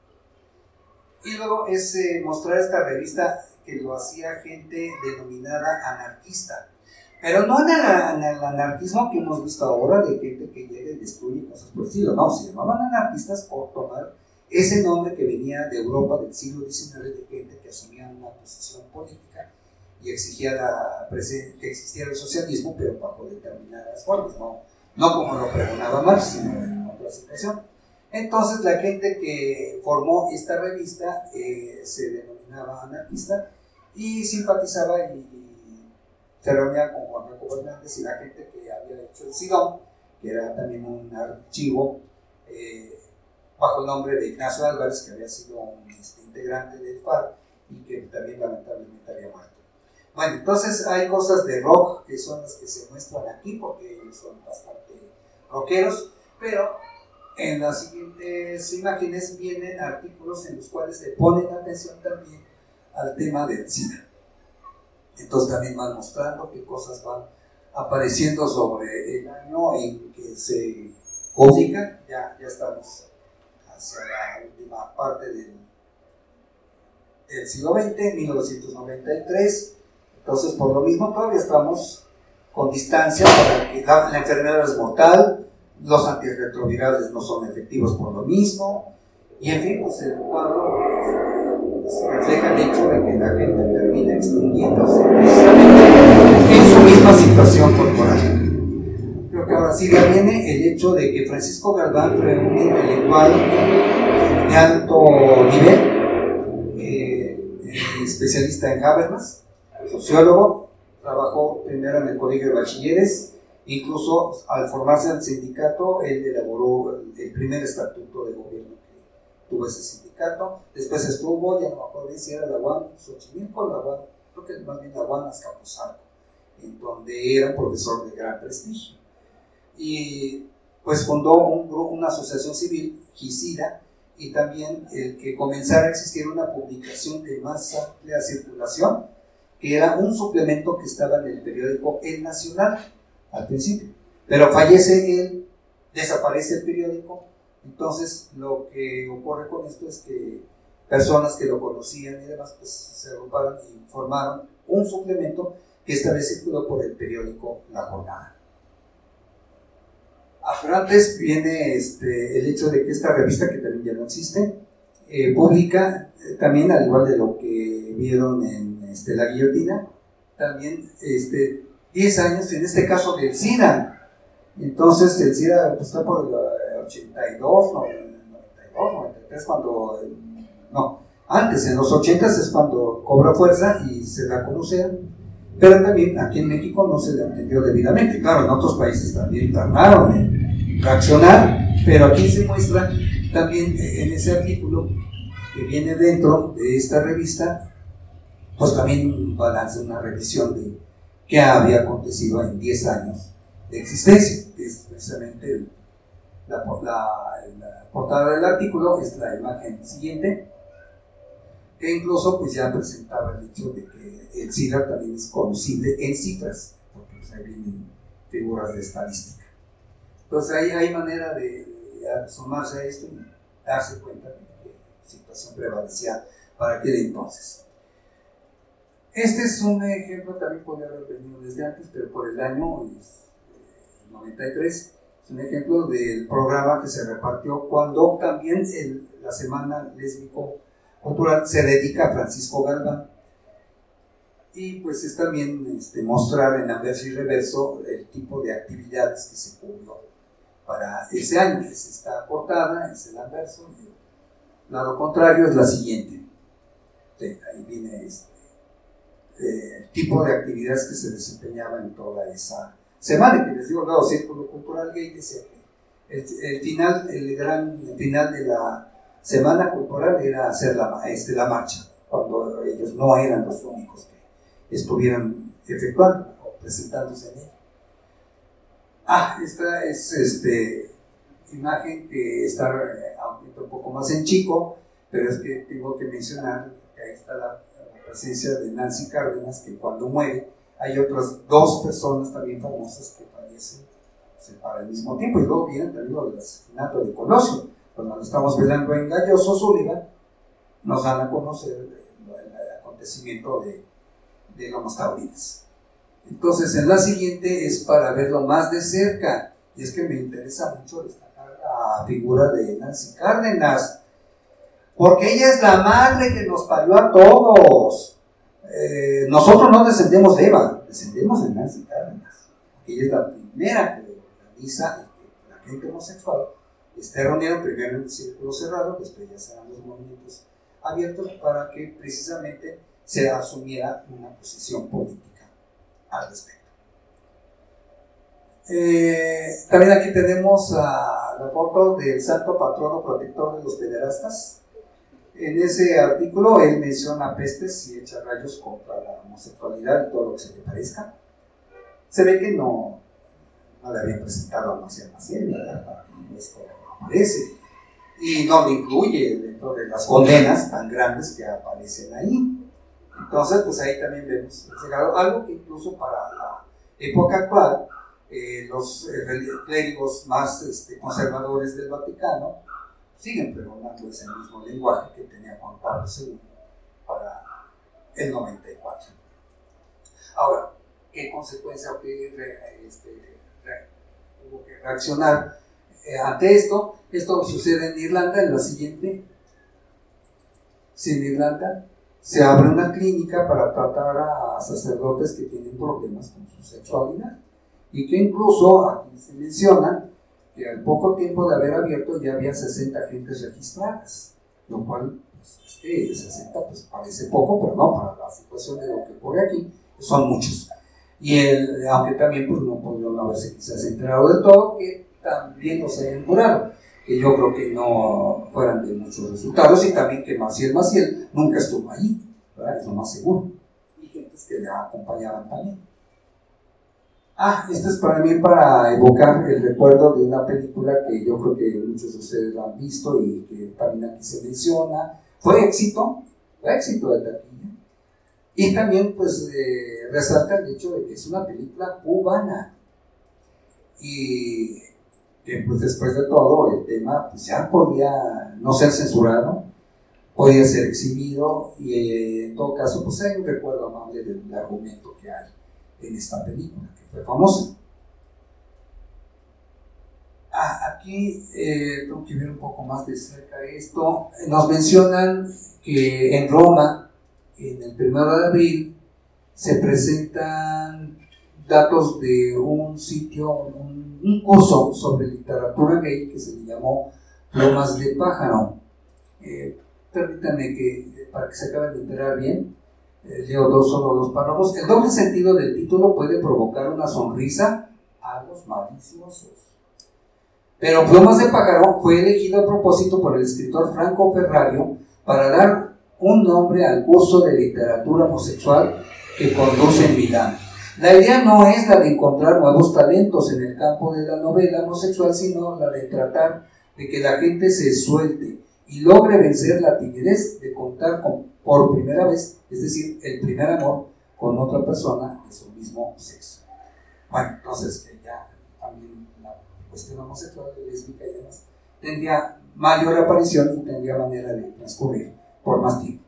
Y luego es mostrar esta revista que lo hacía gente denominada anarquista, pero no en el anarquismo que hemos visto ahora de gente que llega y destruye cosas por el estilo, no, se llamaban anarquistas por tomar ese nombre que venía de Europa del siglo XIX, de gente que asumía una posición política y exigía que existiera el socialismo, pero bajo determinadas formas, no como lo pregonaba Marx, sino en otra situación. Entonces la gente que formó esta revista se denominaba anarquista y simpatizaba y se reunía con Juan Jacobo Hernández y la gente que había hecho el SIDOM, que era también un archivo bajo el nombre de Ignacio Álvarez, que había sido un integrante del FARC y que también lamentablemente había muerto. Bueno, entonces hay cosas de rock que son las que se muestran aquí, porque ellos son bastante rockeros, pero en las siguientes imágenes vienen artículos en los cuales le ponen atención también al tema del SIDA. Entonces también van mostrando qué cosas van apareciendo sobre el año en que se publica. Ya estamos hacia la última parte del siglo XX, 1993. Entonces, por lo mismo, todavía estamos con distancia para que la enfermedad es mortal, los antirretrovirales no son efectivos por lo mismo, y en fin, pues el cuadro refleja el hecho de que la gente termina extinguiéndose precisamente en su misma situación corporal. Creo que ahora sí ya viene el hecho de que Francisco Galván fue un intelectual de alto nivel, especialista en Habermas, sociólogo, trabajó primero en el Colegio de Bachilleres, incluso al formarse en el sindicato, él elaboró el primer estatuto de gobierno que tuvo ese sindicato. Después estuvo, ya no me acuerdo si era la UAM Xochimilco, la UAM, creo que más bien la UAM Azcapotzalco, en donde era un profesor de gran prestigio. Y pues fundó una asociación civil, GISIDA, y también el que comenzara a existir una publicación de más amplia circulación, que era un suplemento que estaba en el periódico El Nacional al principio, pero fallece él, desaparece el periódico. Entonces lo que ocurre con esto es que personas que lo conocían y demás pues se agruparon y formaron un suplemento que esta vez circuló por el periódico La Jornada. Pero antes viene el hecho de que esta revista, que también ya no existe, publica también, al igual de lo que vieron en La Guillotina, también 10 años, en este caso del SIDA. Entonces el SIDA pues, está por el 82, 92, 93, cuando... no, antes, en los 80s es cuando cobra fuerza y se da a conocer, pero también aquí en México no se le atendió debidamente. Claro, en otros países también tardaron en reaccionar, pero aquí se muestra también en ese artículo que viene dentro de esta revista, pues también un balance, una revisión de qué había acontecido en 10 años de existencia, que es precisamente la portada del artículo, es la imagen siguiente, que incluso pues ya presentaba el hecho de que el SIDA también es conocible en cifras, porque pues ahí vienen figuras de estadística. Entonces hay manera de asomarse a esto y darse cuenta de qué situación prevalecía para aquel entonces. Este es un ejemplo, también podría haber venido desde antes, pero por el año 93, es un ejemplo del programa que se repartió cuando también la Semana Lésbico Cultural se dedica a Francisco Galván. Y pues es también mostrar en anverso y reverso el tipo de actividades que se cubrió para ese año. Es esta portada, es el anverso, y el lado contrario es la siguiente. Ahí viene el tipo de actividades que se desempeñaba en toda esa semana, que les digo, luego Círculo Cultural Gay decía que el final de la Semana Cultural era hacer la marcha, cuando ellos no eran los únicos que estuvieran efectuando o presentándose en ella. Esta es imagen que está un poco más en chico, pero es que tengo que mencionar que ahí está la presencia de Nancy Cárdenas, que cuando muere hay otras 2 personas también famosas que fallecen para el mismo tiempo, y luego viene también el asesinato de Colosio. Cuando lo estamos velando en Galloso Sullivan, nos dan a conocer el acontecimiento de Lomas Taurinas. Entonces, en la siguiente es para verlo más de cerca, y es que me interesa mucho destacar la figura de Nancy Cárdenas, porque ella es la madre que nos parió a todos. Nosotros no descendemos de Eva, descendemos de Nancy Cárdenas. Ella es la primera que organiza que la gente homosexual esté reunida primero en un círculo cerrado, después ya serán los movimientos abiertos, para que precisamente se asumiera una posición política al respecto. También aquí tenemos la foto del santo patrono protector de los pederastas. En ese artículo él menciona pestes y echa rayos contra la homosexualidad y todo lo que se le parezca. Se ve que no le habían presentado a Maciel, ¿verdad? Para que esto aparece. Y no lo incluye dentro de las condenas tan grandes que aparecen ahí. Entonces, pues ahí también vemos algo que incluso para la época actual, los clérigos más conservadores del Vaticano siguen pregonando ese mismo lenguaje que tenía Juan Pablo II para el 94. Ahora, ¿qué consecuencia o qué hubo que reaccionar ante esto? Esto sucede en Irlanda, en la siguiente. Sí, en Irlanda se abre una clínica para tratar a sacerdotes que tienen problemas con su sexualidad, y que incluso aquí se menciona que al poco tiempo de haber abierto ya había 60 gentes registradas, lo cual, pues, 60 pues parece poco, pero no, para la situación de lo que ocurre aquí, son muchos. Y aunque también pues, no pudieron haberse quizás enterado del todo, que también los hayan curado, que yo creo que no fueran de muchos resultados, y también que Maciel nunca estuvo ahí, ¿verdad? Es lo más seguro, y gentes que le acompañaban también. Esto es para mí para evocar el recuerdo de una película que yo creo que muchos de ustedes la han visto y que también aquí se menciona. Fue éxito de taquilla, y también pues resalta el hecho de que es una película cubana, y que pues después de todo el tema pues ya podía no ser censurado, podía ser exhibido, y en todo caso pues hay un recuerdo amable del argumento que hay en esta película, que fue famosa. Aquí tengo que ver un poco más de cerca esto. Nos mencionan que en Roma, en el 1 de abril, se presentan datos de un sitio, un curso sobre literatura gay que se le llamó Plumas de Pájaro. Permítanme que, para que se acaben de enterar bien, leo solo dos párrafos. El doble sentido del título puede provocar una sonrisa a los maliciosos. Pero Plumas de Pájaro fue elegido a propósito por el escritor Franco Ferrario para dar un nombre al curso de literatura homosexual que conduce en Milán. La idea no es la de encontrar nuevos talentos en el campo de la novela homosexual, sino la de tratar de que la gente se suelte y logre vencer la timidez de contar por primera vez, es decir, el primer amor con otra persona de su mismo sexo. Bueno, entonces que ya también la cuestión homosexual, lésbica y demás tendría mayor aparición y tendría manera de transcurrir por más tiempo.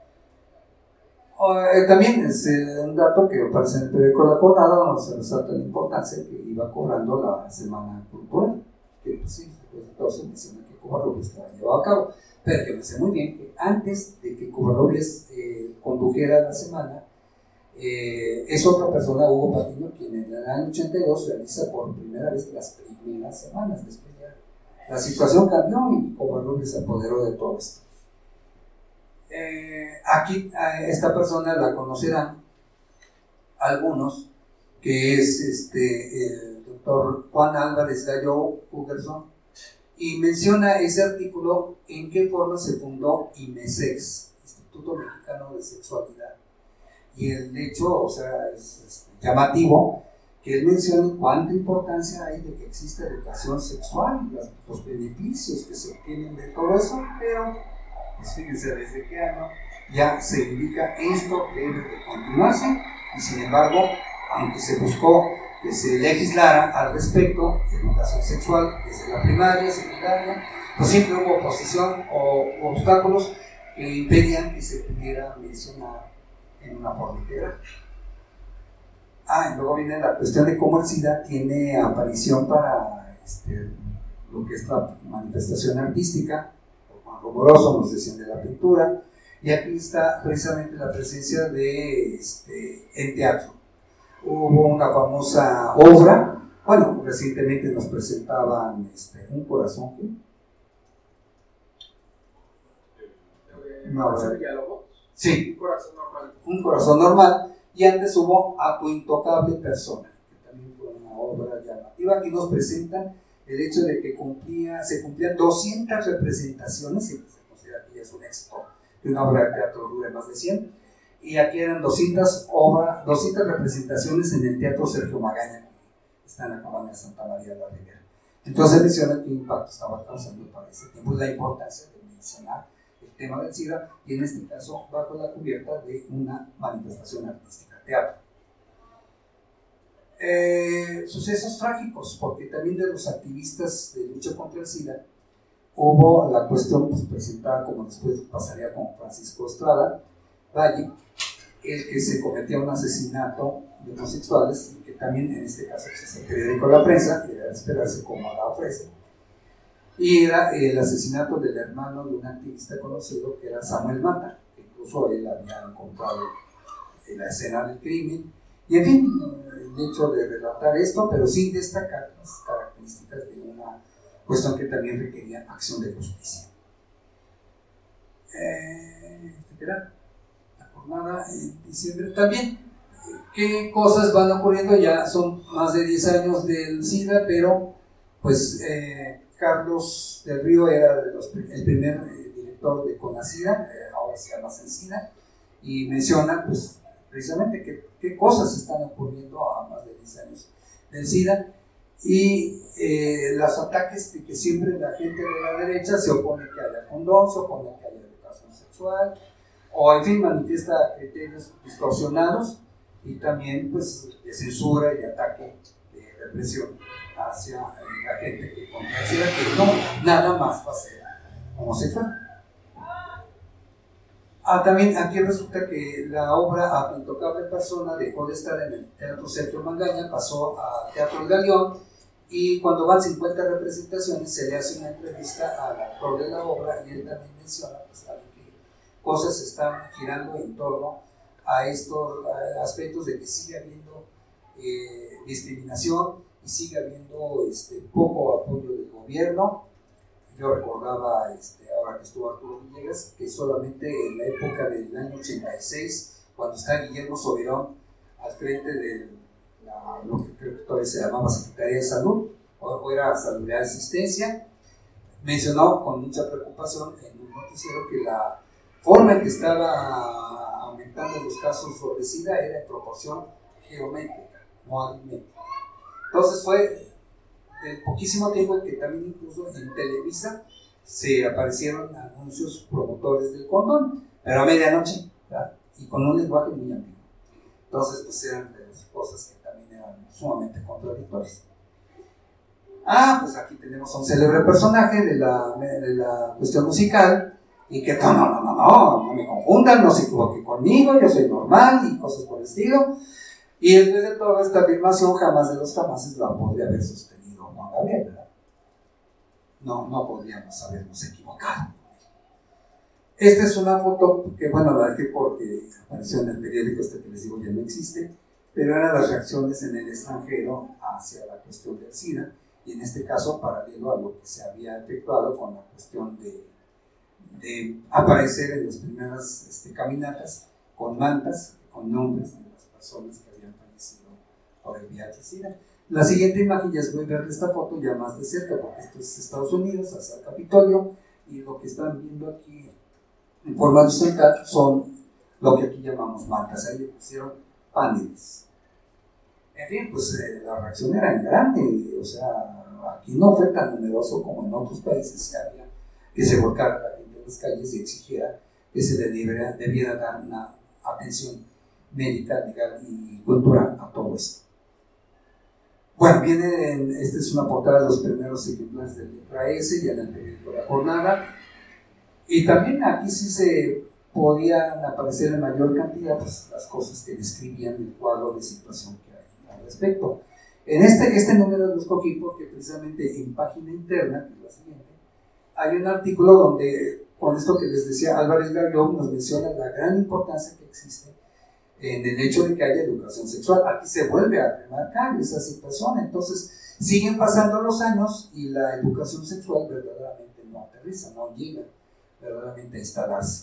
También es un dato que aparece en el periódico La Jornada, donde se resalta la importancia que iba cobrando la Semana Cultural, que pues sí, después de todo se menciona que Covarrubias la llevaba a cabo, pero que me sé muy bien que antes de que Covarrubias condujera la semana, es otra persona, Hugo Patiño, quien en el año 82 realiza por primera vez las primeras semanas. Después ya la situación cambió y Covarrubias se apoderó de todo esto. Aquí esta persona la conocerán algunos, que es el doctor Juan Álvarez Gallo Hugerson, y menciona ese artículo en qué forma se fundó IMESEX, Instituto Mexicano de Sexualidad. Y el hecho, o sea, es llamativo que él mencione cuánta importancia hay de que exista educación sexual, los beneficios que se obtienen de todo eso, pero pues fíjense desde qué año ya se indica esto debe de continuarse, y sin embargo, aunque se buscó que se legislara al respecto de educación sexual desde la primaria, secundaria, pues siempre hubo oposición o obstáculos que impedían que se pudiera mencionar en una forma integral. Y luego viene la cuestión de cómo el SIDA tiene aparición para lo que es la manifestación artística. Juan Romoroso nos decían de la pintura, y aquí está precisamente la presencia de en teatro. Hubo una famosa obra, bueno, recientemente nos presentaban Un corazón, ¿qué? Sí, un corazón normal, y antes hubo A tu intocable persona, que también fue una obra llamativa. Aquí nos presentan el hecho de que se cumplían 200 representaciones, y se considera que ya es un éxito que una obra de teatro dure más de 100, y aquí eran 200 representaciones en el Teatro Sergio Magaña, que está en la colonia Santa María de la Ribera. Entonces menciona qué impacto estaba causando para ese tiempo y la importancia de mencionar el tema del SIDA, y en este caso bajo la cubierta de una manifestación artística, teatro. Sucesos trágicos, porque también de los activistas de lucha contra el SIDA hubo la cuestión pues, presentada, como después pasaría con Francisco Estrada Valle, el que se cometía un asesinato de homosexuales, y que también en este caso pues, es el periódico La Prensa, que era de esperarse como la ofrece, y era el asesinato del hermano de un activista conocido que era Samuel Mata, que incluso él había encontrado en la escena del crimen, y en fin, el hecho de relatar esto, pero sin destacar las características de una cuestión que también requería acción de justicia. La jornada en diciembre también. ¿Qué cosas van ocurriendo? Ya son más de 10 años del SIDA, pero pues Carlos del Río era el primer director de CONASIDA, ahora se llama CENSIDA, y menciona pues precisamente qué cosas están ocurriendo a más de 10 años del SIDA, y los ataques de que siempre la gente de la derecha se opone que haya condón, se opone que haya educación sexual, o en fin manifiesta criterios distorsionados, y también pues de censura y de ataque, de represión hacia la gente que considera que no, nada más va a ser homosexual. También aquí resulta que la obra A tu intocable persona dejó de estar en el Teatro Sergio Magaña, pasó al Teatro El Galeón, Y cuando van 50 representaciones se le hace una entrevista al actor de la obra y él también menciona pues, que cosas están girando en torno a estos aspectos de que sigue habiendo discriminación y sigue habiendo poco apoyo del gobierno. Yo recordaba, ahora que estuvo Arturo Villegas, que solamente en la época del año 86, cuando está Guillermo Soberón al frente de lo que creo que todavía se llamaba Secretaría de Salud, o era Salud y Asistencia, mencionó con mucha preocupación en un noticiero que la forma en que estaba aumentando los casos sobre SIDA era en proporción geométrica, no aritmética. Entonces fue del poquísimo tiempo que también incluso en Televisa se aparecieron anuncios promotores del condón, pero a medianoche, ¿verdad? Y con un lenguaje muy ambiguo. Entonces pues eran de las cosas que también eran sumamente contradictorias. Pues aquí tenemos a un célebre personaje de la cuestión musical y que no me confundan, no se equivoquen conmigo, yo soy normal y cosas por el estilo. Y después de toda esta afirmación, jamás de los jamases la podría haber sostenido Juan Gabriel, ¿verdad? No podríamos habernos equivocado. Esta es una foto que, bueno, la dejé porque apareció en el periódico que les digo ya no existe, pero eran las reacciones en el extranjero hacia la cuestión del SIDA, y en este caso paralelo a lo que se había efectuado con la cuestión de aparecer en las primeras caminatas con mantas, con nombres de las personas que habían fallecido por el VIH-Sida. La siguiente imagen ya es voy a ver esta foto ya más de cerca, porque esto es Estados Unidos, hacia el Capitolio, y lo que están viendo aquí en forma horizontal son lo que aquí llamamos mantas. Ahí le pusieron paneles. En fin, pues la reacción era en grande, o sea, aquí no fue tan numeroso como en otros países que se volcara la gente en las calles y exigiera que se le debiera dar una atención médica, legal y cultural a todo esto. Bueno, esta es una portada de los primeros ejemplares de Letra S, ya en el periódico La Jornada, y también aquí sí se podían aparecer en mayor cantidad pues, las cosas que describían el cuadro de situación que hay al respecto. En este número lo escogí porque precisamente en página interna, que es la siguiente, hay un artículo donde, con esto que les decía Álvarez Gallón, nos menciona la gran importancia que existe en el hecho de que haya educación sexual. Aquí se vuelve a remarcar esa situación. Entonces siguen pasando los años y la educación sexual verdaderamente no aterriza, no llega verdaderamente a instalarse.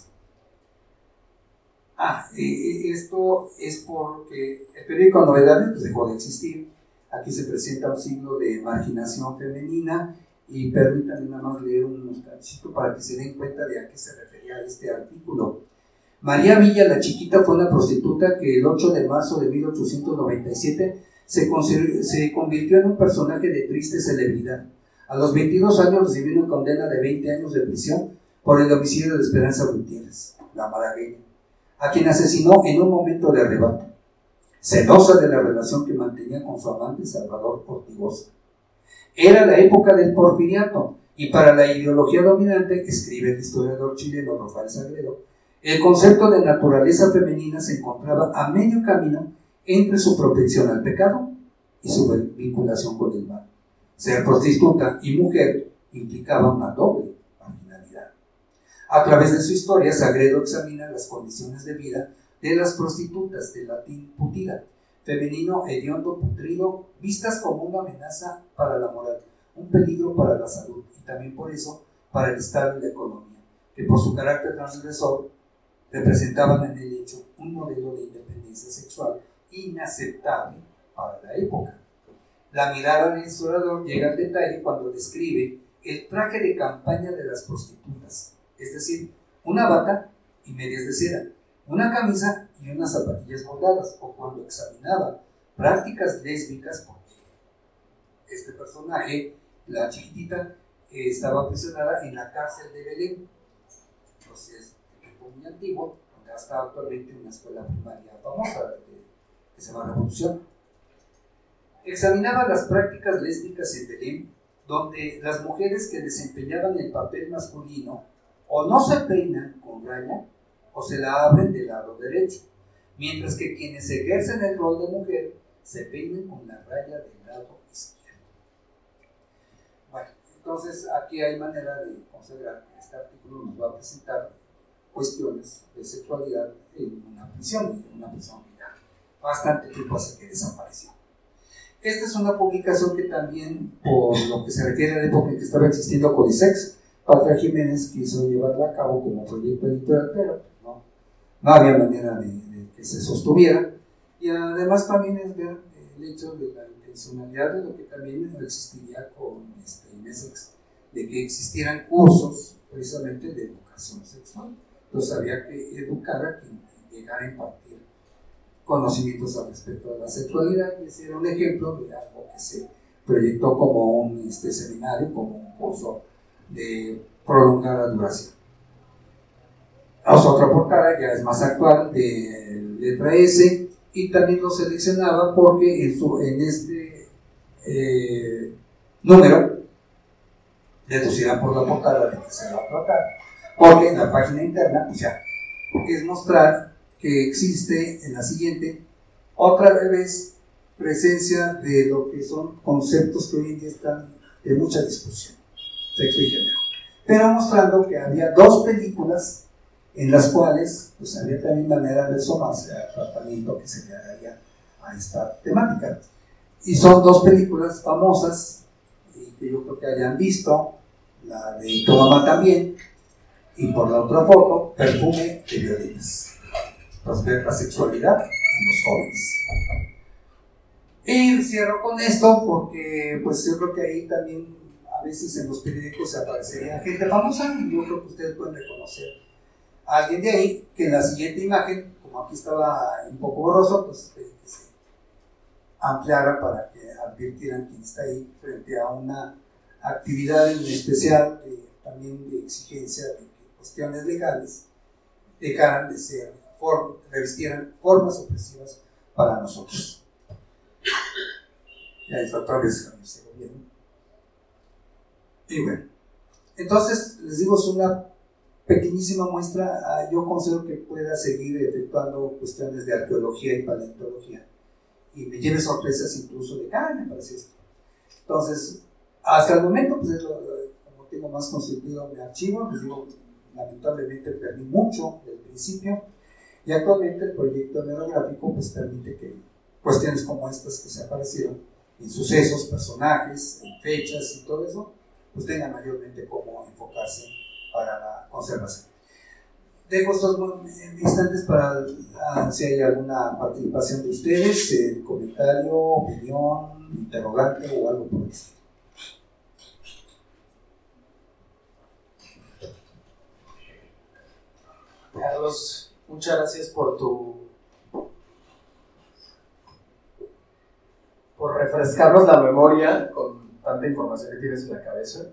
Esto es porque el periódico Novedades pues, dejó de existir. Aquí se presenta un signo de marginación femenina, y permítanme nada más leer un cachito para que se den cuenta de a qué se refería este artículo. María Villa la Chiquita fue una prostituta que el 8 de marzo de 1897 se convirtió en un personaje de triste celebridad. A los 22 años recibió una condena de 20 años de prisión por el homicidio de Esperanza Gutiérrez, la malagueña, a quien asesinó en un momento de arrebato, celosa de la relación que mantenía con su amante Salvador Ortigosa. Era la época del porfiriato, y para la ideología dominante, escribe el historiador chileno Rafael Sagredo, el concepto de naturaleza femenina se encontraba a medio camino entre su propensión al pecado y su vinculación con el mal. Ser prostituta y mujer implicaba una doble marginalidad. A través de su historia, Sagredo examina las condiciones de vida de las prostitutas del latín putida, femenino hediondo putrido, vistas como una amenaza para la moral, un peligro para la salud y también por eso para el Estado y la economía, que por su carácter transgresor representaban en el hecho un modelo de independencia sexual inaceptable para la época. La mirada del historiador llega al detalle cuando describe el traje de campaña de las prostitutas, es decir, una bata y medias de seda, una camisa y unas zapatillas bordadas, o cuando examinaba prácticas lésbicas, porque este personaje, la chiquitita, estaba prisionada en la cárcel de Belén. Entonces, muy antiguo, donde hasta actualmente una escuela primaria famosa que se llama Revolución. Examinaba las prácticas lésbicas en Belén, donde las mujeres que desempeñaban el papel masculino o no se peinan con raya o se la abren del lado derecho, mientras que quienes ejercen el rol de mujer se peinan con la raya del lado izquierdo. Entonces, aquí hay manera de consagrar que este artículo nos va a presentar cuestiones de sexualidad en una prisión que ya bastante tiempo hace que desapareció. Esta es una publicación que también, por lo que se refiere a la época en que estaba existiendo Codisex, Patria Jiménez quiso llevarla a cabo como proyecto editorial, pero no había manera de que se sostuviera. Y además también es ver el hecho de la intencionalidad de lo que también existiría con INESEX, de que existieran cursos precisamente de educación sexual. Entonces había que educar a quien llegara a impartir conocimientos al respecto de la sexualidad, y ese era un ejemplo de algo que se proyectó como un seminario, como un curso de prolongada duración. Otra portada ya es más actual, de letra S, y también lo seleccionaba porque en este número deducirán por la portada de que se va a tratar, porque en la página interna pues ya es mostrar que existe en la siguiente otra vez presencia de lo que son conceptos que hoy en día están de mucha discusión, sexo y género, pero mostrando que había dos películas en las cuales pues había también manera de asomarse al tratamiento que se le daría a esta temática. Y son dos películas famosas y que yo creo que hayan visto, la de Tu mamá también, y por la otra foto, Perfume de violetas. Entonces, ver la sexualidad en los jóvenes. Y cierro con esto porque pues yo creo que ahí también a veces en los periódicos se aparecería gente famosa, y yo creo que ustedes pueden reconocer a alguien de ahí, que en la siguiente imagen, como aquí estaba un poco borroso, pues que se ampliara para que advirtieran quién está ahí frente a una actividad en especial también de exigencia de que cuestiones legales dejaran de ser, revistieran formas opresivas para nosotros. Ya está otra vez con ese gobierno. Y bueno, entonces les digo, es una pequeñísima muestra. Yo considero que pueda seguir efectuando cuestiones de arqueología y paleontología, y me lleve sorpresas incluso de me parece esto. Entonces, hasta el momento, pues como tengo más constituido mi archivo, les digo, lamentablemente perdí mucho del principio, y actualmente el proyecto neurográfico pues permite que cuestiones como estas que se aparecieron en sucesos, personajes, en fechas y todo eso, pues tengan mayormente cómo enfocarse para la conservación. Dejo estos instantes para si hay alguna participación de ustedes, comentario, opinión, interrogante o algo por el estilo. Carlos, muchas gracias por refrescarnos la memoria con tanta información que tienes en la cabeza.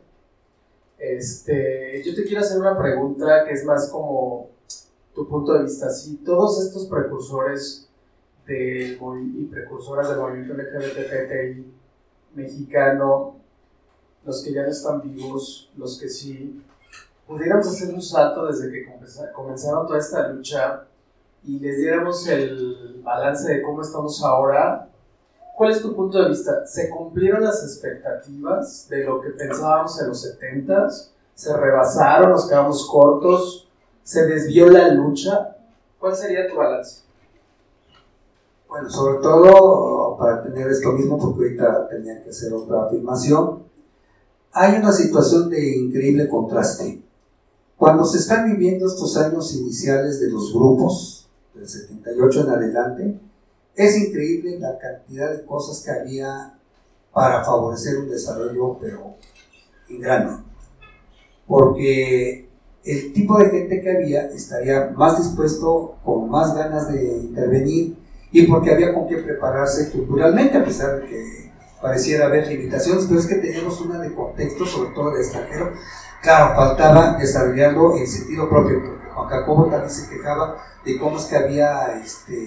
Yo te quiero hacer una pregunta que es más como tu punto de vista. Si todos estos precursores y precursoras del movimiento LGBTI mexicano, los que ya no están vivos, los que sí, pudiéramos hacer un salto desde que comenzaron toda esta lucha y les diéramos el balance de cómo estamos ahora, ¿cuál es tu punto de vista? ¿Se cumplieron las expectativas de lo que pensábamos en los 70s? ¿Se rebasaron? ¿Nos quedamos cortos? ¿Se desvió la lucha? ¿Cuál sería tu balance? Bueno, sobre todo para tener esto mismo, porque ahorita tenía que hacer otra afirmación, hay una situación de increíble contraste. Cuando se están viviendo estos años iniciales de los grupos, del 78 en adelante, es increíble la cantidad de cosas que había para favorecer un desarrollo, pero en grande. Porque el tipo de gente que había estaría más dispuesto, con más ganas de intervenir, y porque había con qué prepararse culturalmente, a pesar de que pareciera haber limitaciones, pero es que teníamos una de contexto, sobre todo de extranjero. Claro, faltaba desarrollarlo en sentido propio, porque Juan Jacobo también se quejaba de cómo es que había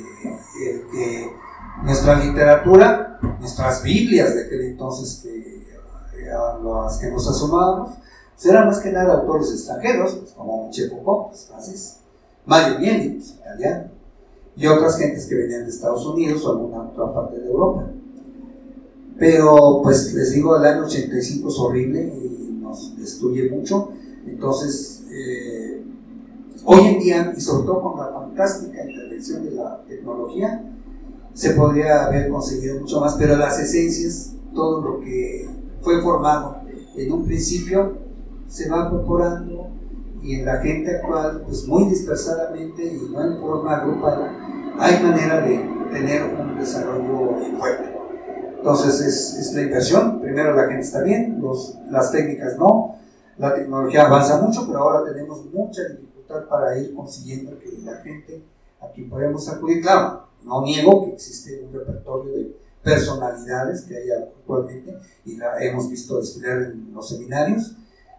nuestra literatura, nuestras Biblias de aquel entonces, a las que nos asomábamos, pues eran más que nada autores extranjeros, pues como Michel Foucault, pues francés, Mario Vieni, pues italiano, y otras gentes que venían de Estados Unidos o alguna otra parte de Europa. Pero pues les digo, el año 85 es horrible, y nos destruye mucho. Entonces, hoy en día, y sobre todo con la fantástica intervención de la tecnología, se podría haber conseguido mucho más, pero las esencias, todo lo que fue formado en un principio, se va incorporando, y en la gente actual, pues muy dispersadamente y no en forma agrupada, hay manera de tener un desarrollo fuerte. Entonces es la inversión. Primero la gente está bien, las técnicas no, la tecnología avanza mucho, pero ahora tenemos mucha dificultad para ir consiguiendo que la gente a quien podemos acudir. Claro, no niego que existe un repertorio de personalidades que hay actualmente y la hemos visto desfilar en los seminarios,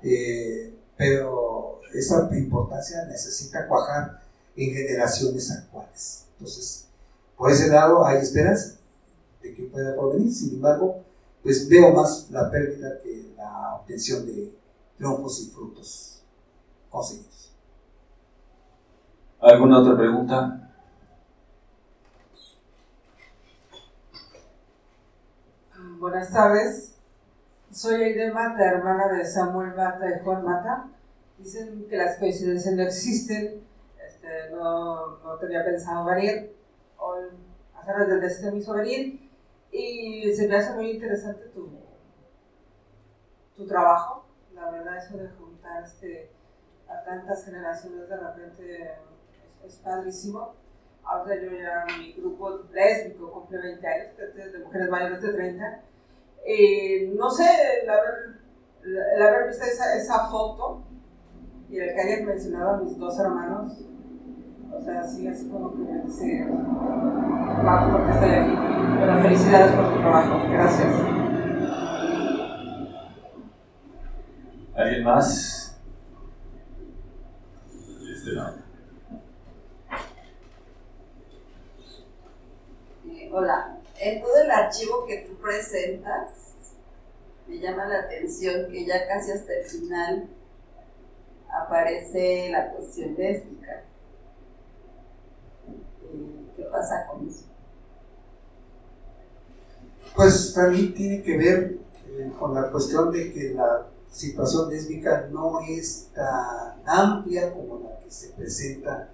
pero esa importancia necesita cuajar en generaciones actuales. Entonces, por ese lado hay esperanza de que pueda provenir. Sin embargo, pues veo más la pérdida que la obtención de triunfos y frutos conseguidos. ¿Alguna otra pregunta? Buenas tardes. Soy Aide Mata, hermana de Samuel Mata y Juan Mata. Dicen que las coincidencias no existen. No tenía pensado venir. Hoy, hacer desde este me hizo venir. Y se me hace muy interesante tu trabajo. La verdad, eso de juntar a tantas generaciones de repente es padrísimo. Ahora yo ya, mi grupo lésbico cumple 20 años, de mujeres mayores de 30. No sé, el haber visto esa foto y el que hayan mencionado a mis dos hermanos, o sea, sí, así como que me dice, wow, porque estoy aquí. Pero felicidades por tu trabajo, gracias. ¿Alguien más? No. Hola, en todo el archivo que tú presentas, me llama la atención que ya casi hasta el final aparece la cuestión lésbica. ¿Qué pasa con eso? Pues también tiene que ver con la cuestión de que la situación lésbica no es tan amplia como la que se presenta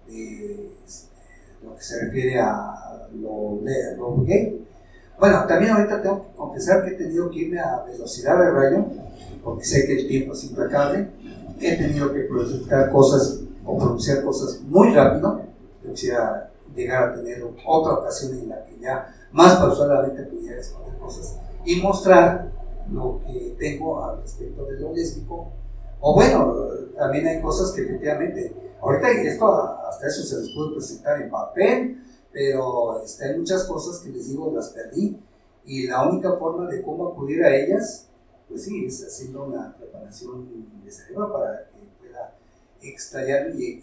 de lo que se refiere a lo gay. Bueno, también ahorita tengo que confesar que he tenido que irme a velocidad de rayo, porque sé que el tiempo es implacable. He tenido que proyectar cosas o pronunciar cosas muy rápido. Yo quisiera llegar a tener otra ocasión en la que ya más pausadamente pudiera exponer cosas y mostrar lo que tengo al respecto de lo lésbico. O bueno, también hay cosas que efectivamente, ahorita esto hasta eso se les puede presentar en papel, pero hay muchas cosas que les digo las perdí, y la única forma de cómo acudir a ellas, pues sí, es haciendo una preparación de cerebro para que pueda extallar y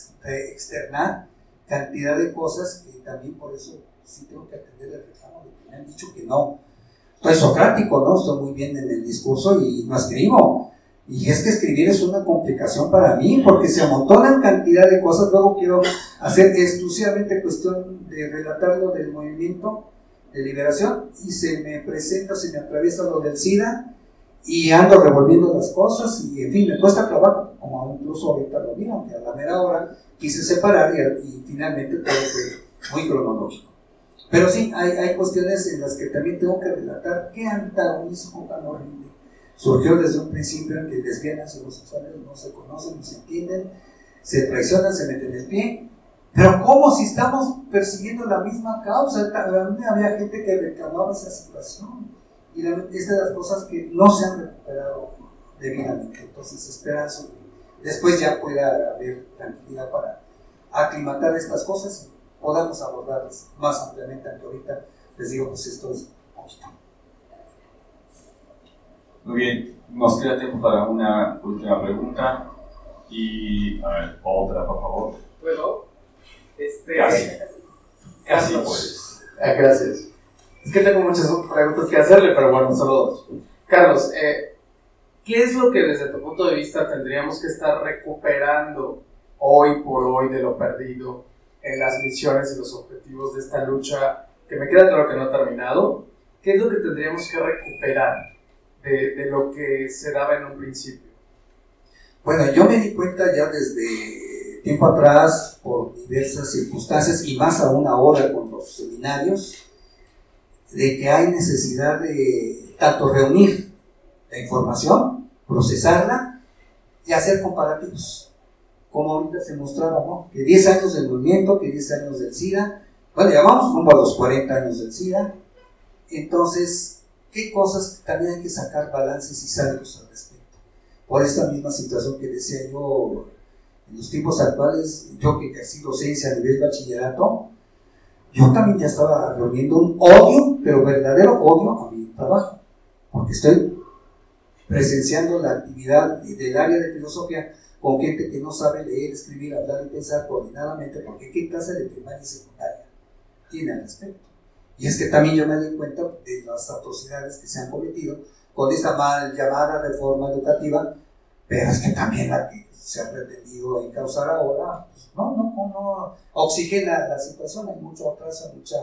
externar cantidad de cosas que también por eso sí tengo que atender el reclamo de que me han dicho que no. Estoy socrático, ¿no? Estoy muy bien en el discurso y no escribo. Y es que escribir es una complicación para mí, porque se amontonan cantidad de cosas. Luego quiero hacer exclusivamente cuestión de relatar lo del movimiento de liberación y se me atraviesa lo del SIDA y ando revolviendo las cosas y en fin, me cuesta trabajo, como incluso ahorita lo vi, aunque a la mera hora quise separar y finalmente todo fue muy cronológico. Pero sí, hay cuestiones en las que también tengo que relatar qué antagonismo tan horrible surgió desde un principio en que lesbianas y homosexuales no se conocen, no se entienden, se traicionan, se meten el pie. Pero ¿cómo si estamos persiguiendo la misma causa? Había gente que reclamaba esa situación y es de las cosas que no se han recuperado debidamente. Entonces esperanzo que después ya pueda haber tranquilidad para aclimatar estas cosas y podamos abordarlas más ampliamente, aunque ahorita les digo, pues esto es poquito. Muy bien, nos queda tiempo para una última pregunta y a ver, otra por favor. ¿Puedo? Casi puedes. Gracias. Es que tengo muchas preguntas que hacerle, pero bueno, solo dos. Carlos, ¿qué es lo que desde tu punto de vista tendríamos que estar recuperando hoy por hoy de lo perdido en las misiones y los objetivos de esta lucha, que me queda claro que no ha terminado? ¿Qué es lo que tendríamos que recuperar de lo que se daba en un principio? Bueno, yo me di cuenta ya desde tiempo atrás, por diversas circunstancias, y más aún ahora con los seminarios, de que hay necesidad de tanto reunir la información, procesarla y hacer comparativos. Como ahorita se mostraba, ¿no? Que 10 años del movimiento, que 10 años del SIDA, bueno, ya vamos rumbo a los 40 años del SIDA. Entonces, ¿qué cosas también hay que sacar balances y saldos al respecto? Por esta misma situación que decía yo, en los tiempos actuales, yo que ejercí docencia a nivel bachillerato, yo también ya estaba reuniendo un odio, pero verdadero odio a mi trabajo, porque estoy presenciando la actividad del área de filosofía con gente que no sabe leer, escribir, hablar y pensar coordinadamente, porque ¿qué clase de primaria y secundaria tiene al respecto? Y es que también yo me doy cuenta de las atrocidades que se han cometido con esta mal llamada reforma educativa, pero es que también la que se ha pretendido encauzar ahora, pues no oxigena la situación, hay mucho atraso, mucha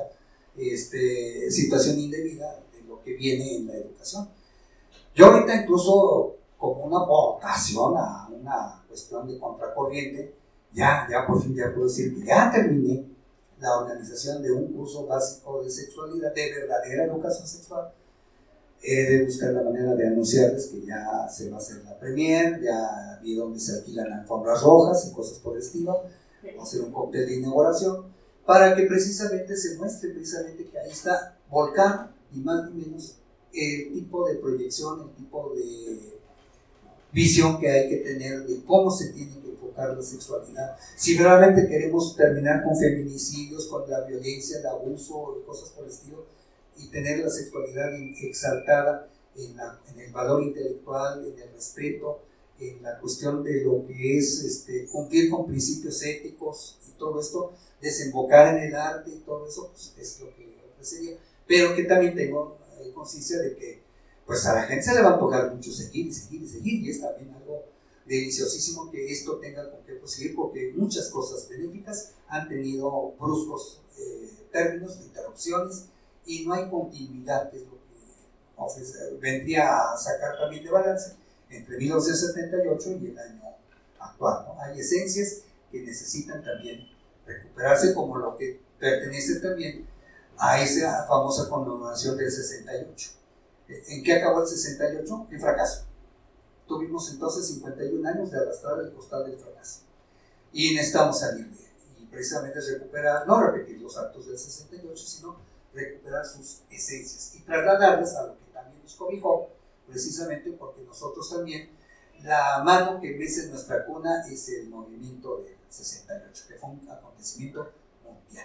situación indebida de lo que viene en la educación. Yo ahorita incluso como una aportación a una cuestión de contracorriente, ya por fin ya puedo decir que ya terminé la organización de un curso básico de sexualidad, de verdadera educación sexual. He de buscar la manera de anunciarles que ya se va a hacer la premier, ya vi donde se alquilan alfombras rojas y cosas por el estilo, va a hacer un cóctel de inauguración, para que precisamente se muestre precisamente que ahí está volcado, ni más ni menos, el tipo de proyección, el tipo de visión que hay que tener de cómo se tiene que enfocar la sexualidad. Si realmente queremos terminar con feminicidios, con la violencia, el abuso y cosas por el estilo, y tener la sexualidad exaltada en el valor intelectual, en el respeto, en la cuestión de lo que es cumplir con principios éticos y todo esto, desembocar en el arte y todo eso, pues es lo que ofrecería. Pero que también tengo conciencia de que pues a la gente se le va a tocar mucho seguir, y es también algo deliciosísimo que esto tenga con qué proseguir, porque muchas cosas benéficas han tenido bruscos términos de interrupciones y no hay continuidad, que es lo que vendría a sacar también de balance entre 1978 y el año actual, ¿no? Hay esencias que necesitan también recuperarse, como lo que pertenece también a esa famosa conmemoración del 68. ¿En qué acabó el 68? En fracaso. Tuvimos entonces 51 años de arrastrar el costal del fracaso. Y necesitamos salir de él. Y precisamente recuperar, no repetir los actos del 68, sino recuperar sus esencias y trasladarlas a lo que también nos cobijó, precisamente porque nosotros también, la mano que mece en nuestra cuna es el movimiento del 68, que fue un acontecimiento mundial.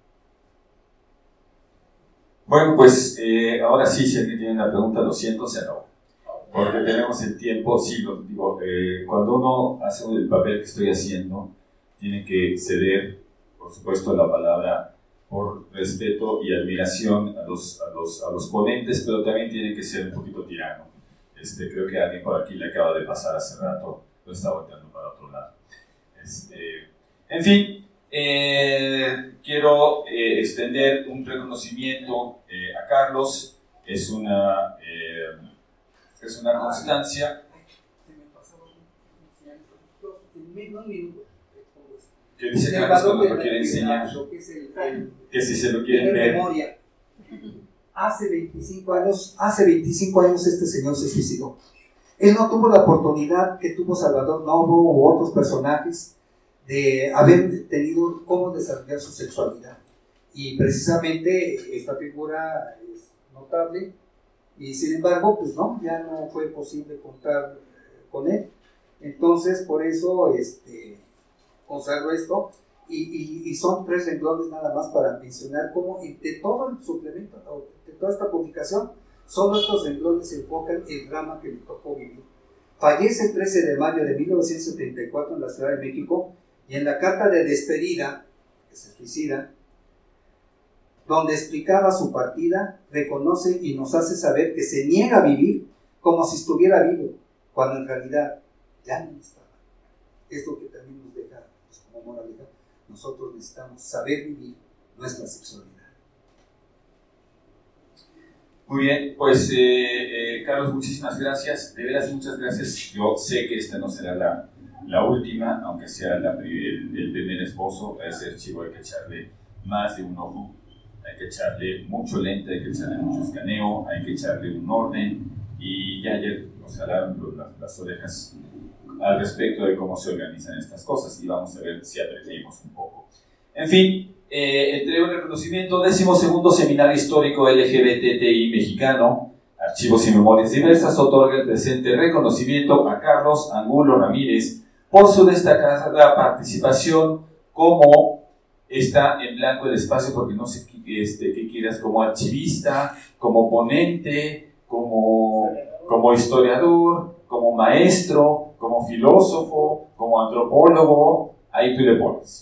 Bueno, pues ahora sí, si alguien tiene una pregunta, lo siento, se acabó. Porque tenemos el tiempo, sí, lo digo, cuando uno hace el papel que estoy haciendo, tiene que ceder, por supuesto, la palabra por respeto y admiración a los ponentes, pero también tiene que ser un poquito tirano. Creo que alguien por aquí le acaba de pasar hace rato, lo está volteando para otro lado. En fin, quiero extender un reconocimiento a Carlos. Es una constancia. Un minuto. Que dice Carlos que nos lo quiere enseñar. Que si se lo quieren ver. Memoria. Hace 25 años este señor se suicidó. Él no tuvo la oportunidad que tuvo Salvador Novo u otros personajes de haber tenido cómo desarrollar su sexualidad. Y precisamente esta figura es notable, y sin embargo, pues no, ya no fue posible contar con él. Entonces, por eso consagro esto, y son 3 renglones nada más para mencionar cómo de todo el suplemento, de toda esta publicación, solo estos renglones enfocan el drama que le tocó vivir. Fallece el 13 de mayo de 1974 en la Ciudad de México, y en la carta de despedida, que se suicida, donde explicaba su partida, reconoce y nos hace saber que se niega a vivir como si estuviera vivo, cuando en realidad ya no estaba. Es lo que también nos deja, pues, como moraleja. Nosotros necesitamos saber vivir nuestra sexualidad. Muy bien, pues Carlos, muchísimas gracias, de veras muchas gracias. Yo sé que esta no será la última, aunque sea el primer esbozo. A ese archivo hay que echarle más de un ojo, hay que echarle mucho lente, hay que echarle mucho escaneo, hay que echarle un orden, y ya ayer nos jalaron las orejas al respecto de cómo se organizan estas cosas, y vamos a ver si aprendimos un poco. En fin, entrego el reconocimiento 12º Seminario Histórico LGBTI Mexicano, Archivos y Memorias Diversas, otorga el presente reconocimiento a Carlos Angulo Ramírez por su destacada participación como, está en blanco el espacio porque no sé qué quieras, como archivista, como ponente, como historiador, como maestro, como filósofo, como antropólogo, ahí tú le pones.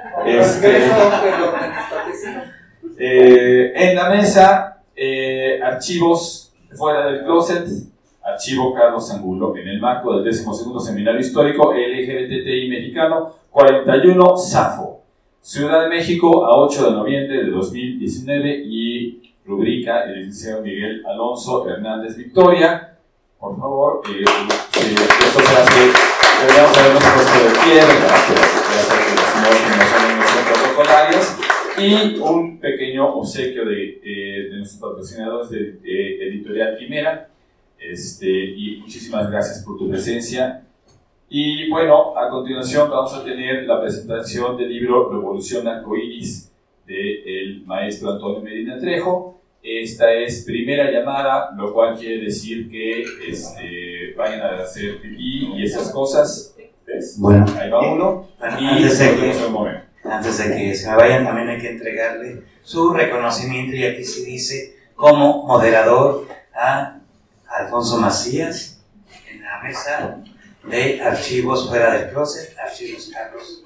En la mesa, archivos fuera del closet, archivo Carlos Angulo, en el marco del 12º Seminario Histórico LGBTI Mexicano, 41 Safo, Ciudad de México, a 8 de noviembre de 2019, y rubrica el licenciado Miguel Alonso Hernández Victoria. Por favor, esto se hace, deberíamos habernos puesto de pie, ¿verdad? Protocolarias, y un pequeño obsequio de nuestros patrocinadores de Editorial Quimera, y muchísimas gracias por tu presencia. Y bueno, a continuación vamos a tener la presentación del libro Revolución Arcoíris del maestro Antonio Medina Trejo. Esta es primera llamada, lo cual quiere decir que vayan a hacer pipí y esas cosas. ¿Ves? Bueno, ahí va uno. Bueno, Y antes de que se me vayan, también hay que entregarle su reconocimiento, y aquí se dice como moderador a Alfonso Macías en la mesa de archivos fuera del closet, archivos Carlos.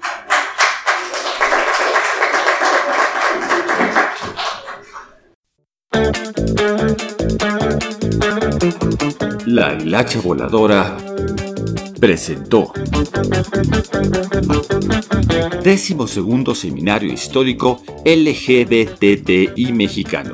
La Hilacha Voladora presentó 12º Seminario Histórico LGBTI Mexicano.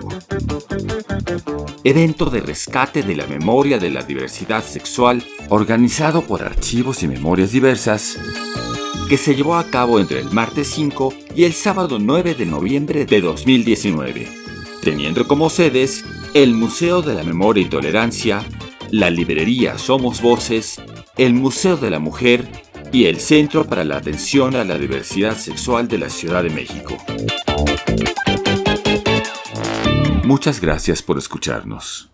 Evento de rescate de la memoria de la diversidad sexual organizado por Archivos y Memorias Diversas, que se llevó a cabo entre el martes 5 y el sábado 9 de noviembre de 2019, teniendo como sedes el Museo de la Memoria y Tolerancia, la librería Somos Voces, el Museo de la Mujer y el Centro para la Atención a la Diversidad Sexual de la Ciudad de México. Muchas gracias por escucharnos.